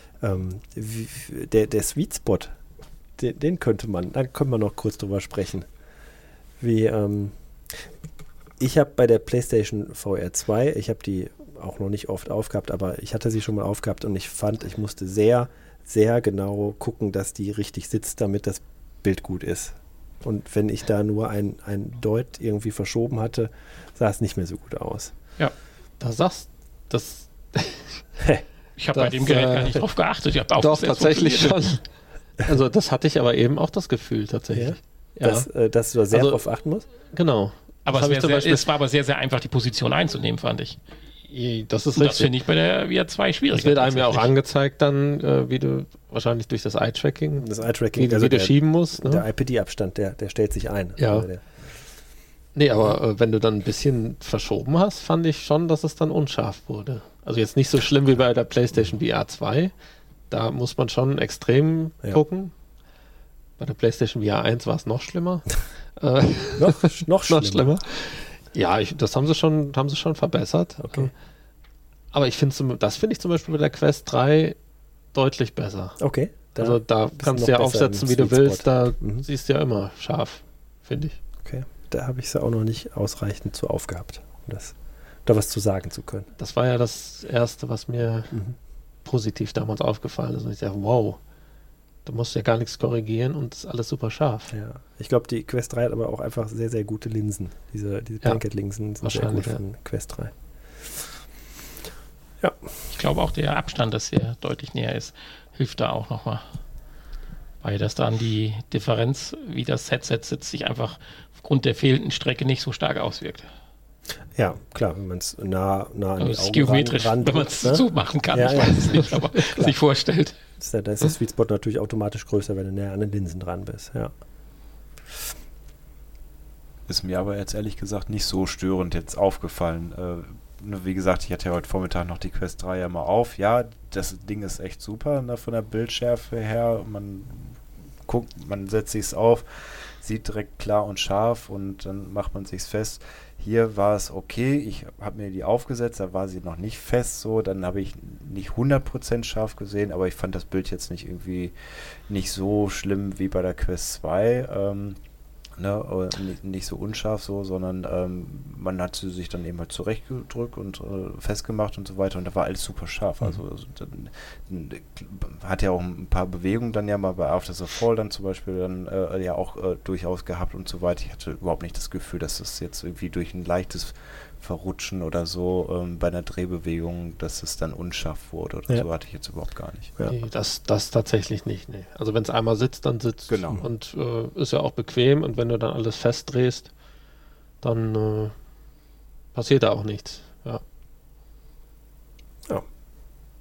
Speaker 3: Der Sweet Spot, den könnte man noch kurz drüber sprechen. Ich habe bei der PlayStation VR 2, ich habe die auch noch nicht oft aufgehabt, aber ich hatte sie schon mal aufgehabt und ich musste sehr, sehr genau gucken, dass die richtig sitzt, damit das Bild gut ist. Und wenn ich da nur ein Deut irgendwie verschoben hatte, sah es nicht mehr so gut aus.
Speaker 2: Ja,
Speaker 1: Da sagst das.
Speaker 2: ich habe bei
Speaker 1: Das,
Speaker 2: dem Gerät gar nicht drauf geachtet. Ich habe auch
Speaker 1: Doch,
Speaker 2: bis jetzt
Speaker 1: tatsächlich schon.
Speaker 2: funktioniert.
Speaker 1: Also das hatte ich aber eben auch das Gefühl tatsächlich. Ja,
Speaker 3: Dass du da sehr
Speaker 1: Also-
Speaker 3: drauf achten musst?
Speaker 1: genau.
Speaker 2: Aber
Speaker 1: Das hab ich zum Beispiel-
Speaker 2: es war aber sehr, sehr einfach, die Position einzunehmen, fand ich.
Speaker 1: Das ist
Speaker 2: Und das
Speaker 1: richtig.
Speaker 2: finde ich bei der VR 2 schwierig.
Speaker 1: Es wird einem ja auch angezeigt dann, wie du wahrscheinlich durch das Eye-Tracking,
Speaker 3: Das
Speaker 1: wie
Speaker 3: Eye-Tracking,
Speaker 1: du
Speaker 3: also
Speaker 1: wieder schieben musst. Ne?
Speaker 3: der IPD-Abstand, der stellt sich ein.
Speaker 1: Ja.
Speaker 3: Also
Speaker 1: Nee, aber wenn du dann ein bisschen verschoben hast, fand ich schon, dass es dann unscharf wurde. Also jetzt nicht so schlimm wie bei der PlayStation VR 2. Da muss man schon extrem
Speaker 3: Ja.
Speaker 1: gucken. Bei der PlayStation VR 1 war es noch schlimmer.
Speaker 3: noch schlimmer.
Speaker 1: Ja, das haben sie schon verbessert.
Speaker 3: Okay.
Speaker 1: Aber das finde ich zum Beispiel bei der Quest 3 deutlich besser.
Speaker 3: Okay.
Speaker 1: Also da
Speaker 3: bist du
Speaker 1: kannst
Speaker 3: noch
Speaker 1: du ja
Speaker 3: besser
Speaker 1: aufsetzen,
Speaker 3: im
Speaker 1: wie du
Speaker 3: Sweet
Speaker 1: willst.
Speaker 3: Spot.
Speaker 1: Da
Speaker 3: Mhm.
Speaker 1: siehst du ja immer scharf, finde ich.
Speaker 3: Okay. Da habe ich sie auch noch nicht ausreichend zu aufgehabt, um da was zu sagen zu können.
Speaker 1: Das war ja das Erste, was mir positiv damals aufgefallen ist. Und ich dachte, wow, du musst ja gar nichts korrigieren und es ist alles super scharf.
Speaker 3: Ja. Ich glaube, die Quest 3 hat aber auch einfach sehr, sehr gute Linsen. Diese Pancake-Linsen sind sehr gut
Speaker 1: wahrscheinlich,
Speaker 3: von Quest 3.
Speaker 2: Ich glaube auch, der Abstand, dass der deutlich näher ist, hilft da auch nochmal. Weil das dann die Differenz, wie das Headset sitzt, sich einfach aufgrund der fehlenden Strecke nicht so stark auswirkt.
Speaker 3: Ja, klar, wenn man es nah an die
Speaker 2: Also
Speaker 3: Augen
Speaker 2: es ist geometrisch, wenn man es
Speaker 3: ne?
Speaker 2: so machen kann,
Speaker 3: Ja,
Speaker 2: ich
Speaker 3: ja.
Speaker 2: weiß es nicht, aber sich vorstellt.
Speaker 3: Da ist der Sweet Spot natürlich automatisch größer, wenn du näher an den Linsen dran bist. Ja.
Speaker 4: Ist mir aber jetzt ehrlich gesagt nicht so störend jetzt aufgefallen. Wie gesagt, ich hatte ja heute Vormittag noch die Quest 3 ja mal auf. Ja, das Ding ist echt super, ne, von der Bildschärfe her. Man guckt, man setzt sich's auf, sieht direkt klar und scharf und dann macht man sich's fest. Hier war es okay, ich habe mir die aufgesetzt, da war sie noch nicht fest so, dann habe ich nicht 100% scharf gesehen, aber ich fand das Bild jetzt nicht so schlimm wie bei der Quest 2. Nicht so unscharf so, sondern man hat sie sich dann eben halt zurechtgedrückt und festgemacht und so weiter und da war alles super scharf. Also dann hat ja auch ein paar Bewegungen dann ja mal bei After the Fall dann zum Beispiel dann ja auch durchaus gehabt und so weiter. Ich hatte überhaupt nicht das Gefühl, dass das jetzt irgendwie durch ein leichtes Verrutschen oder so bei einer Drehbewegung, dass es dann unscharf wurde oder
Speaker 3: Ja.
Speaker 4: so, hatte ich jetzt überhaupt gar nicht.
Speaker 3: Ja.
Speaker 1: Nee, das tatsächlich nicht. Nee. Also wenn es einmal sitzt, dann sitzt.
Speaker 4: Genau.
Speaker 1: Und ist ja auch bequem. Und wenn du dann alles festdrehst, dann passiert da auch nichts. Ja.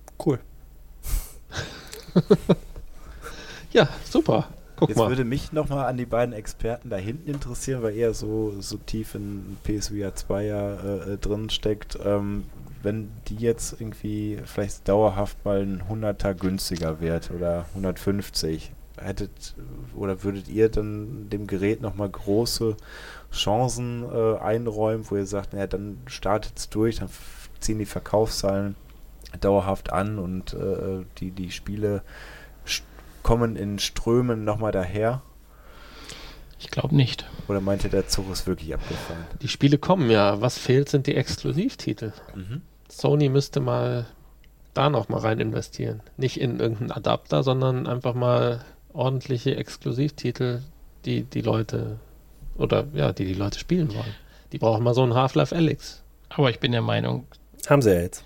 Speaker 1: Ja, super. Guck
Speaker 4: Jetzt
Speaker 1: mal.
Speaker 4: würde mich nochmal an die beiden Experten da hinten interessieren, weil ihr so tief in PSVR 2 ja drin steckt. Wenn die jetzt irgendwie vielleicht dauerhaft mal ein 100er günstiger wird oder 150, würdet ihr dann dem Gerät nochmal große Chancen einräumen, wo ihr sagt, naja, dann startet es durch, dann ziehen die Verkaufszahlen dauerhaft an und die Spiele kommen in Strömen nochmal daher?
Speaker 2: Ich glaube nicht.
Speaker 4: Oder meint ihr, der Zug ist wirklich abgefahren?
Speaker 1: Die Spiele kommen ja. Was fehlt, sind die Exklusivtitel. Sony müsste mal da noch mal rein investieren. Nicht in irgendeinen Adapter, sondern einfach mal ordentliche Exklusivtitel, die Leute die Leute spielen wollen. Die brauchen mal so ein Half-Life Alyx.
Speaker 2: Aber ich bin der Meinung,
Speaker 3: Haben sie ja jetzt.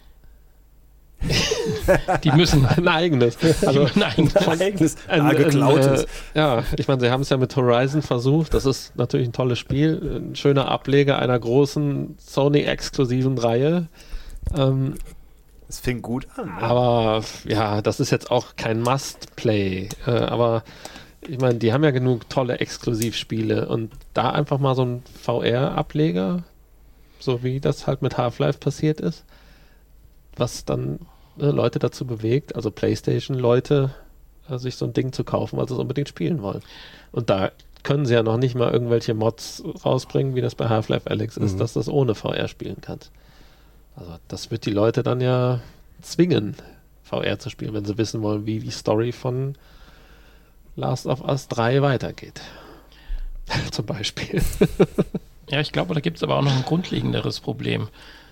Speaker 2: die müssen
Speaker 1: Ein eigenes. Also
Speaker 2: ein
Speaker 3: Eigenes, geklautes.
Speaker 1: ich meine, sie haben es ja mit Horizon versucht. Das ist natürlich ein tolles Spiel. Ein schöner Ableger einer großen Sony-exklusiven Reihe.
Speaker 4: Es fing gut an. Ne?
Speaker 1: Aber ja, das ist jetzt auch kein Must-Play. Aber ich meine, die haben ja genug tolle Exklusivspiele. Und da einfach mal so ein VR-Ableger, so wie das halt mit Half-Life passiert ist, was dann Leute dazu bewegt, also PlayStation-Leute, sich so ein Ding zu kaufen, weil sie es unbedingt spielen wollen. Und da können sie ja noch nicht mal irgendwelche Mods rausbringen, wie das bei Half-Life Alyx ist, dass das ohne VR spielen kannst. Also das wird die Leute dann ja zwingen, VR zu spielen, wenn sie wissen wollen, wie die Story von Last of Us 3 weitergeht. Zum Beispiel.
Speaker 2: Ja, ich glaube, da gibt es aber auch noch ein grundlegenderes Problem.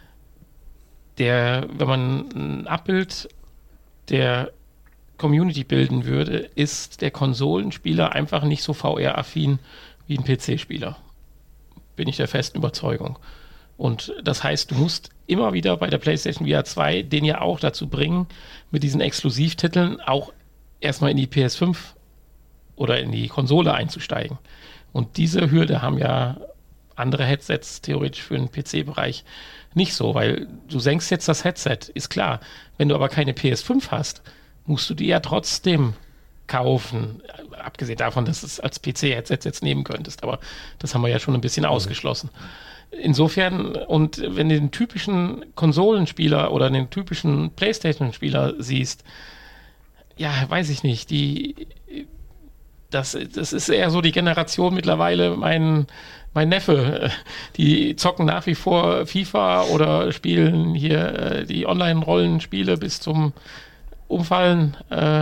Speaker 2: Wenn man ein Abbild der Community bilden würde, ist der Konsolenspieler einfach nicht so VR-affin wie ein PC-Spieler. Bin ich der festen Überzeugung. Und das heißt, du musst immer wieder bei der PlayStation VR 2 den ja auch dazu bringen, mit diesen Exklusivtiteln auch erstmal in die PS5 oder in die Konsole einzusteigen. Und diese Hürde haben ja andere Headsets theoretisch für den PC-Bereich nicht so, weil du senkst jetzt das Headset, ist klar. Wenn du aber keine PS5 hast, musst du die ja trotzdem kaufen. Abgesehen davon, dass du es als PC-Headset jetzt nehmen könntest, aber das haben wir ja schon ein bisschen ausgeschlossen. Insofern, und wenn du den typischen Konsolenspieler oder den typischen PlayStation-Spieler siehst, ja, weiß ich nicht, das ist eher so die Generation mittlerweile, mein Neffe, die zocken nach wie vor FIFA oder spielen hier die Online-Rollenspiele bis zum Umfallen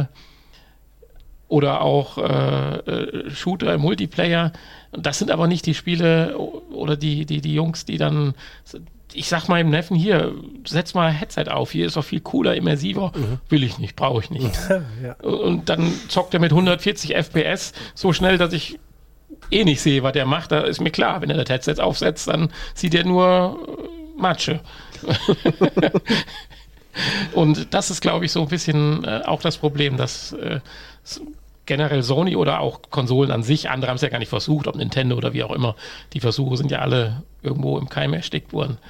Speaker 2: oder auch Shooter im Multiplayer. Und das sind aber nicht die Spiele oder die Jungs, die dann, ich sag meinem Neffen, hier, setz mal Headset auf, hier ist doch viel cooler, immersiver. Will ich nicht, brauche ich nicht.
Speaker 3: Ja.
Speaker 2: Und dann zockt er mit 140 FPS so schnell, dass ich nicht sehe, was der macht. Da ist mir klar, wenn er das Headset aufsetzt, dann sieht er nur Matsche. Und das ist, glaube ich, so ein bisschen auch das Problem, dass generell Sony oder auch Konsolen an sich, andere haben es ja gar nicht versucht, ob Nintendo oder wie auch immer, die Versuche sind ja alle irgendwo im Keim erstickt worden.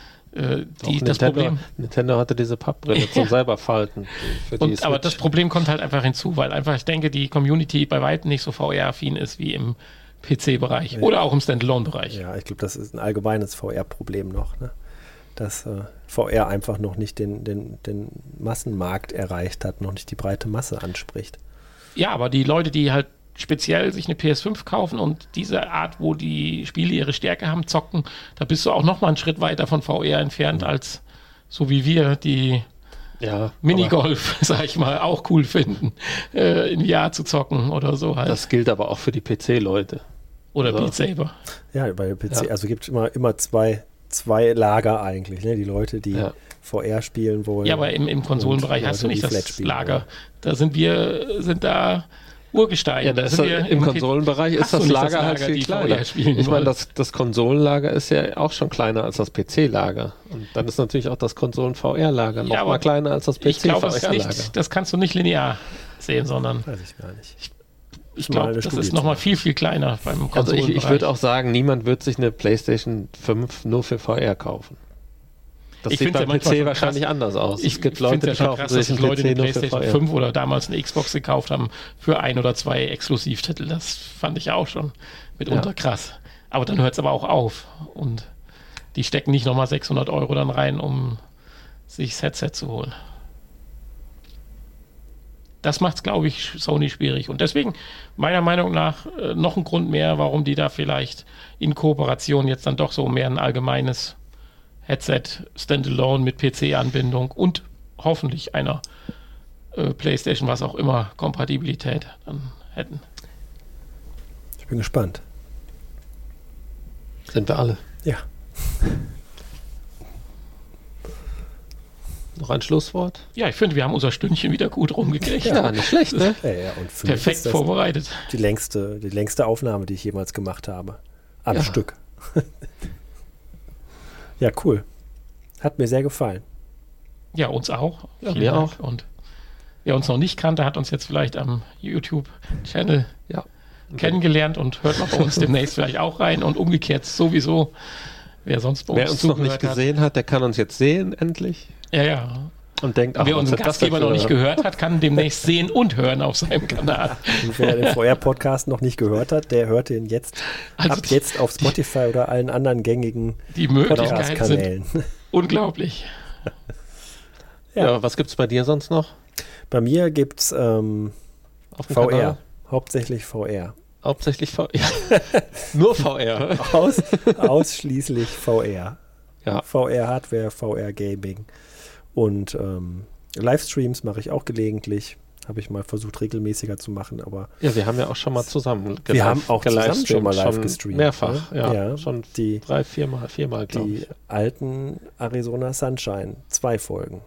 Speaker 1: Nintendo hatte diese Pappbrille zum selber falten.
Speaker 2: Aber das Problem kommt halt einfach hinzu, weil einfach, ich denke, die Community bei weitem nicht so VR-affin ist wie im PC-Bereich oder auch im Standalone-Bereich.
Speaker 3: Ja, ich glaube, das ist ein allgemeines VR-Problem noch, ne? Dass VR einfach noch nicht den Massenmarkt erreicht hat, noch nicht die breite Masse anspricht.
Speaker 2: Ja, aber die Leute, die halt speziell sich eine PS5 kaufen und diese Art, wo die Spiele ihre Stärke haben, zocken, da bist du auch noch mal einen Schritt weiter von VR entfernt, als so wie wir, die Minigolf, sag ich mal, auch cool finden, in VR zu zocken oder so halt.
Speaker 1: Das gilt aber auch für die PC-Leute.
Speaker 2: Oder Beat Saber.
Speaker 3: Ja, bei PC, also gibt es immer zwei Lager eigentlich, ne? Die Leute, die VR spielen wollen.
Speaker 2: Ja, aber im Konsolenbereich hast du nicht das Lager. Da sind da Urgesteine.
Speaker 1: Ja, im Konsolenbereich ist das Lager halt viel kleiner. Ich meine, das Konsolenlager ist ja auch schon kleiner als das PC-Lager. Und dann ist natürlich auch das Konsolen-VR-Lager noch mal kleiner als das PC-VR-Lager.
Speaker 2: Das kannst du nicht linear sehen, sondern
Speaker 3: weiß ich gar nicht.
Speaker 2: Ich glaube, das ist noch mal viel, viel kleiner beim Konsolenbereich.
Speaker 1: Ich würde auch sagen, niemand wird sich eine PlayStation 5 nur für VR kaufen. Das
Speaker 2: Ich
Speaker 1: sieht
Speaker 2: find's
Speaker 1: beim
Speaker 2: ja manchmal
Speaker 1: PC
Speaker 2: schon
Speaker 1: wahrscheinlich
Speaker 2: krass.
Speaker 1: anders aus.
Speaker 2: Ich
Speaker 1: Es gibt
Speaker 2: finde
Speaker 1: Leute,
Speaker 2: ja
Speaker 1: die
Speaker 2: schon
Speaker 1: kaufen
Speaker 2: krass,
Speaker 1: sich
Speaker 2: dass
Speaker 1: einen
Speaker 2: Leute eine
Speaker 1: PC nur für
Speaker 2: PlayStation
Speaker 1: VR.
Speaker 2: 5 oder damals eine Xbox gekauft haben für 1 oder 2 Exklusivtitel. Das fand ich auch schon mitunter krass. Aber dann hört es aber auch auf. Und die stecken nicht nochmal 600 € dann rein, um sich das Headset zu holen. Das macht es, glaube ich, Sony schwierig. Und deswegen, meiner Meinung nach, noch ein Grund mehr, warum die da vielleicht in Kooperation jetzt dann doch so mehr ein allgemeines Headset Standalone mit PC-Anbindung und hoffentlich einer PlayStation, was auch immer, Kompatibilität dann hätten.
Speaker 3: Ich bin gespannt.
Speaker 1: Sind wir alle.
Speaker 3: Ja.
Speaker 1: Noch ein Schlusswort?
Speaker 2: Ja, ich finde, wir haben unser Stündchen wieder gut rumgekriegt.
Speaker 1: Ja, nicht schlecht, ne?
Speaker 3: Ja, und für mich
Speaker 2: Perfekt
Speaker 3: ist das
Speaker 2: vorbereitet.
Speaker 3: die längste Aufnahme, die ich jemals gemacht habe. Am
Speaker 1: Ja.
Speaker 3: Stück. Ja, cool. Hat mir sehr gefallen.
Speaker 2: Ja, uns auch.
Speaker 1: Ja,
Speaker 2: Vielen
Speaker 1: mir
Speaker 2: Dank.
Speaker 1: auch.
Speaker 2: Und wer uns noch nicht kannte, hat uns jetzt vielleicht am YouTube-Channel
Speaker 1: Ja.
Speaker 2: kennengelernt und hört noch bei uns demnächst vielleicht auch rein und umgekehrt sowieso. Wer sonst bei
Speaker 1: Wer uns noch nicht gesehen hat, der kann uns jetzt sehen, endlich.
Speaker 2: Ja.
Speaker 1: Und denkt,
Speaker 2: Wer
Speaker 1: was
Speaker 2: unseren
Speaker 1: ist das
Speaker 2: Gastgeber
Speaker 1: denn
Speaker 2: noch
Speaker 1: für-
Speaker 2: nicht gehört hat, kann demnächst sehen und hören auf seinem Kanal.
Speaker 3: Und wer den VR-Podcast noch nicht gehört hat, der hört den jetzt
Speaker 2: Also
Speaker 3: ab jetzt auf Spotify oder allen anderen gängigen
Speaker 2: Die Möglichkeiten sind
Speaker 3: Podcast-Kanälen.
Speaker 2: unglaublich.
Speaker 1: Ja, was gibt's bei dir sonst noch?
Speaker 3: Bei mir gibt es
Speaker 1: Auf dem
Speaker 3: VR.
Speaker 1: Kanal?
Speaker 3: Hauptsächlich VR.
Speaker 1: Hauptsächlich VR. Nur VR.
Speaker 3: Ausschließlich VR.
Speaker 1: Ja.
Speaker 3: VR-Hardware, VR-Gaming. Und Livestreams mache ich auch gelegentlich. Habe ich mal versucht, regelmäßiger zu machen, aber
Speaker 1: Ja, wir haben ja auch schon mal zusammen
Speaker 3: wir haben auch zusammen schon mal live
Speaker 1: schon
Speaker 3: gestreamt.
Speaker 1: Mehrfach,
Speaker 3: ne?
Speaker 1: ja. Schon
Speaker 3: die
Speaker 1: 3-, 4-mal, glaube
Speaker 3: die
Speaker 1: ich.
Speaker 3: alten Arizona Sunshine, 2 Folgen.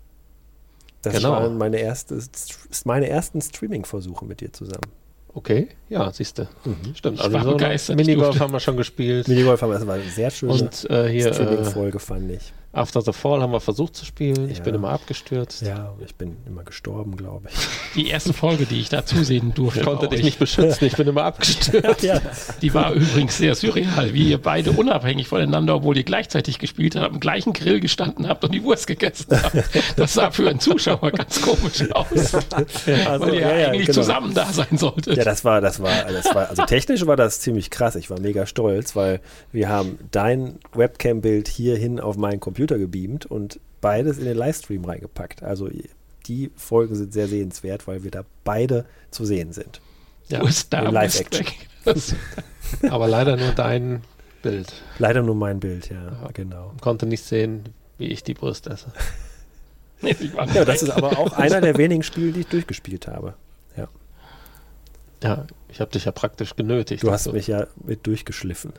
Speaker 3: Das
Speaker 1: Genau.
Speaker 3: waren meine ersten Streaming-Versuche mit dir zusammen.
Speaker 1: Okay, ja, siehst du. Stimmt,
Speaker 2: Ich
Speaker 1: also
Speaker 2: war
Speaker 1: so
Speaker 2: begeistert.
Speaker 1: Minigolf
Speaker 2: Ich durfte-
Speaker 1: haben wir schon gespielt.
Speaker 3: Minigolf haben wir, das war eine sehr schöne
Speaker 1: Und hier
Speaker 3: Streaming-Folge, fand ich.
Speaker 1: After the Fall haben wir versucht zu spielen. Ich
Speaker 3: Ja.
Speaker 1: bin immer abgestürzt.
Speaker 3: Ja, ich bin immer gestorben, glaube ich.
Speaker 2: Die erste Folge, die ich da zusehen durfte,
Speaker 1: Ich konnte
Speaker 2: bei
Speaker 1: dich
Speaker 2: euch,
Speaker 1: nicht beschützen, ich bin immer abgestürzt.
Speaker 3: Ja,
Speaker 2: die war übrigens sehr surreal, wie ihr beide unabhängig voneinander, obwohl ihr gleichzeitig gespielt habt, am gleichen Grill gestanden habt und die Wurst gegessen habt. Das sah für einen Zuschauer ganz komisch aus,
Speaker 3: also,
Speaker 2: weil ihr eigentlich
Speaker 3: genau.
Speaker 2: zusammen da sein solltet.
Speaker 3: Ja, das war, also technisch war das ziemlich krass. Ich war mega stolz, weil wir haben dein Webcam-Bild hierhin auf meinen Computer gebeamt und beides in den Livestream reingepackt. Also die Folgen sind sehr sehenswert, weil wir da beide zu sehen sind.
Speaker 1: Ja,
Speaker 2: Wurst da,
Speaker 3: in
Speaker 2: Wurst
Speaker 3: Live-Action.
Speaker 2: weg. Das-
Speaker 1: aber leider nur dein Bild.
Speaker 3: Leider nur mein Bild, ja, genau.
Speaker 1: Konnte nicht sehen, wie ich die Brust esse.
Speaker 2: Nee, die waren
Speaker 3: Ja, das
Speaker 2: weg.
Speaker 3: ist aber auch einer der wenigen Spiele, die ich durchgespielt habe. Ja.
Speaker 1: Ja, ich habe dich ja praktisch genötigt.
Speaker 3: Du hast
Speaker 1: dazu.
Speaker 3: mich ja mit durchgeschliffen.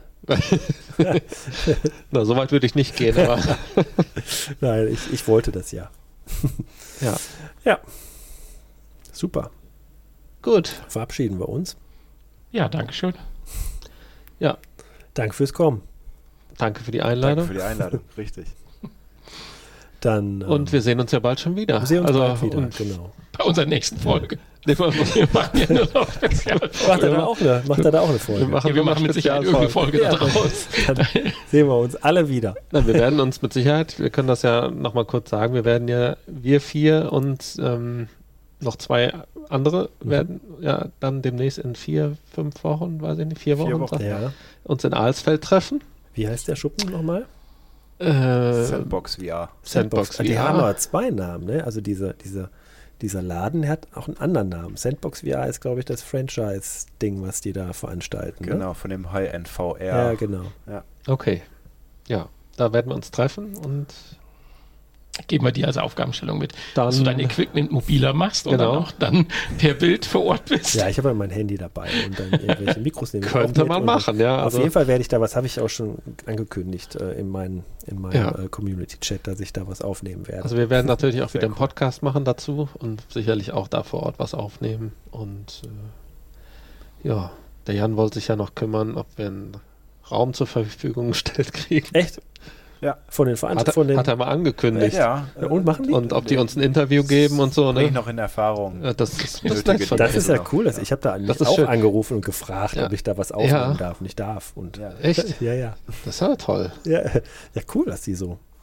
Speaker 1: Na, so weit würde ich nicht gehen, aber
Speaker 3: Nein, ich wollte das ja.
Speaker 1: ja.
Speaker 3: Ja. Super.
Speaker 1: Gut.
Speaker 3: Verabschieden wir uns.
Speaker 2: Ja, danke schön.
Speaker 1: Ja,
Speaker 3: Danke fürs Kommen.
Speaker 1: danke für die
Speaker 4: Danke
Speaker 1: Einladung.
Speaker 4: für die Einladung, richtig.
Speaker 3: Dann
Speaker 1: Und wir sehen uns ja bald schon wieder.
Speaker 3: wir sehen uns
Speaker 1: also,
Speaker 3: bald wieder.
Speaker 1: und-
Speaker 3: Genau.
Speaker 2: Bei unserer nächsten Folge.
Speaker 1: Nee,
Speaker 2: Wir machen ja nur noch
Speaker 3: Macht er
Speaker 2: Spezialfolgen.
Speaker 3: da auch eine Folge?
Speaker 2: Ja, wir machen mit Sicherheit irgendeine Folge da draus.
Speaker 3: Dann sehen wir uns alle wieder.
Speaker 1: Nein, wir werden uns mit Sicherheit, wir können das ja nochmal kurz sagen, wir werden ja, wir 4 und noch 2 andere werden ja dann demnächst in 4, 5 Wochen, weiß ich nicht, 4 Wochen,
Speaker 4: Wochen.
Speaker 3: Ja.
Speaker 1: uns in Alsfeld treffen.
Speaker 3: Wie heißt der Schuppen nochmal?
Speaker 4: Sandbox VR.
Speaker 1: Sandbox
Speaker 3: Die
Speaker 1: VR.
Speaker 3: haben aber 2 Namen, ne? Also dieser Laden, der hat auch einen anderen Namen. Sandbox VR ist, glaube ich, das Franchise-Ding, was die da veranstalten. Ne?
Speaker 4: Genau, von dem High-End VR.
Speaker 3: Ja, genau.
Speaker 1: Okay, ja, da werden wir uns treffen und
Speaker 2: Geben wir dir als Aufgabenstellung mit,
Speaker 1: dann
Speaker 2: dass du dein Equipment mobiler machst und
Speaker 1: Genau.
Speaker 2: dann auch dann per Bild vor Ort bist.
Speaker 3: Ja, ich habe ja mein Handy dabei und dann irgendwelche Mikros nehme ich auch
Speaker 1: könnte
Speaker 3: mit
Speaker 1: man
Speaker 3: und
Speaker 1: machen, ja.
Speaker 3: Auf
Speaker 1: Also,
Speaker 3: jeden Fall werde ich da was, habe ich auch schon angekündigt in meinem
Speaker 1: Ja.
Speaker 3: Community-Chat, dass ich da was aufnehmen werde.
Speaker 1: also wir werden natürlich auch
Speaker 4: Sehr
Speaker 1: wieder einen
Speaker 4: cool.
Speaker 1: Podcast machen dazu und sicherlich auch da vor Ort was aufnehmen. Und ja, der Jan wollte sich ja noch kümmern, ob wir einen Raum zur Verfügung gestellt kriegen.
Speaker 3: Echt?
Speaker 4: Ja.
Speaker 3: Von den
Speaker 1: Hat,
Speaker 3: Veranstaltungen.
Speaker 1: hat er mal angekündigt.
Speaker 4: Ja,
Speaker 3: Ja, und machen die?
Speaker 1: Und ob die uns ein Interview geben und so,
Speaker 4: bringe ich
Speaker 1: ne?
Speaker 4: noch in Erfahrung.
Speaker 1: Ja, das ist
Speaker 4: Nötige
Speaker 1: nett von
Speaker 3: Das
Speaker 1: dir.
Speaker 3: ist ja
Speaker 4: noch.
Speaker 3: cool. Ich habe da
Speaker 1: Das ist
Speaker 3: auch
Speaker 1: schön.
Speaker 3: angerufen und gefragt,
Speaker 1: Ja.
Speaker 3: ob ich da was aufnehmen
Speaker 1: Ja.
Speaker 3: darf. Und ich darf. Und
Speaker 4: Ja.
Speaker 1: Echt?
Speaker 3: ja, ja.
Speaker 1: Das ist ja toll.
Speaker 3: Ja, ja, cool, dass die so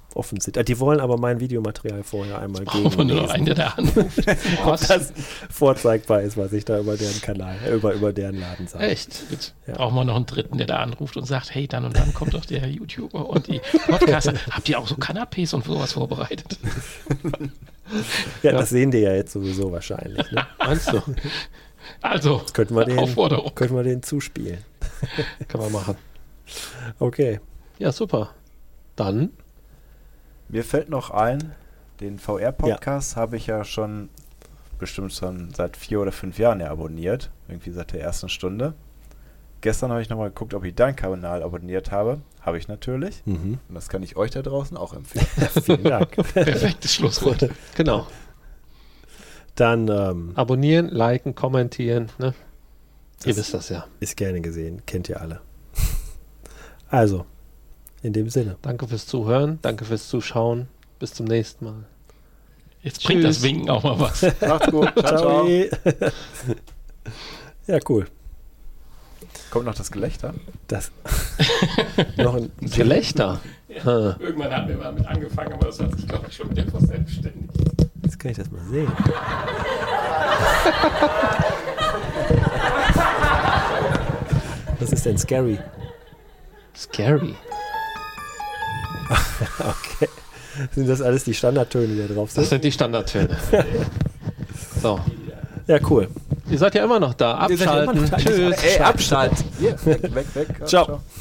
Speaker 3: offen sind. Die wollen aber mein Videomaterial vorher einmal
Speaker 2: Brauchen wir nur noch einen, der da anruft.
Speaker 3: ob das vorzeigbar ist, was ich da über deren Kanal, über deren Laden sage.
Speaker 2: Echt? Jetzt brauchen wir noch einen dritten, der da anruft und sagt, hey, dann und dann kommt doch der YouTuber und die Podcaster. Habt ihr auch so Canapés und sowas vorbereitet?
Speaker 3: Ja, das sehen die ja jetzt sowieso wahrscheinlich. Ne?
Speaker 1: Meinst du?
Speaker 2: Also,
Speaker 3: Könnten wir
Speaker 2: Aufforderung.
Speaker 3: den zuspielen.
Speaker 1: Kann man machen.
Speaker 3: Okay.
Speaker 1: Ja, super. Dann
Speaker 4: Mir fällt noch ein, den VR-Podcast habe ich ja bestimmt schon seit 4 oder 5 Jahren abonniert. Irgendwie seit der ersten Stunde. Gestern habe ich nochmal geguckt, ob ich deinen Kanal abonniert habe. Habe ich natürlich. Und das kann ich euch da draußen auch empfehlen.
Speaker 3: Vielen Dank.
Speaker 2: Perfektes Schlusswort.
Speaker 1: genau.
Speaker 3: Dann
Speaker 1: Abonnieren, liken, kommentieren. Ne? Ihr wisst das ja.
Speaker 3: ist gerne gesehen. Kennt ihr alle. Also, in dem Sinne.
Speaker 1: Danke fürs Zuhören. Danke fürs Zuschauen. Bis zum nächsten Mal.
Speaker 2: Jetzt bringt das Winken auch mal was.
Speaker 4: Macht's gut. Ciao, ciao.
Speaker 3: Ja, cool.
Speaker 4: Kommt noch das Gelächter?
Speaker 3: Das noch ein
Speaker 1: Gelächter.
Speaker 2: Irgendwann haben wir mal mit angefangen, aber das hat sich, glaube ich, schon wieder verselbstständigt.
Speaker 3: Jetzt kann ich das mal sehen. Was ist denn scary?
Speaker 1: Scary.
Speaker 3: Okay. Sind das alles die Standardtöne, die da drauf sind?
Speaker 1: Das sind die Standardtöne. So.
Speaker 3: Ja, cool.
Speaker 1: Ihr seid ja immer noch da.
Speaker 3: Ihr seid ja immer
Speaker 1: Abschalten.
Speaker 3: noch da.
Speaker 1: Tschüss.
Speaker 4: Ey, abschalten. Hier, weg.
Speaker 3: Ciao.
Speaker 4: Ciao.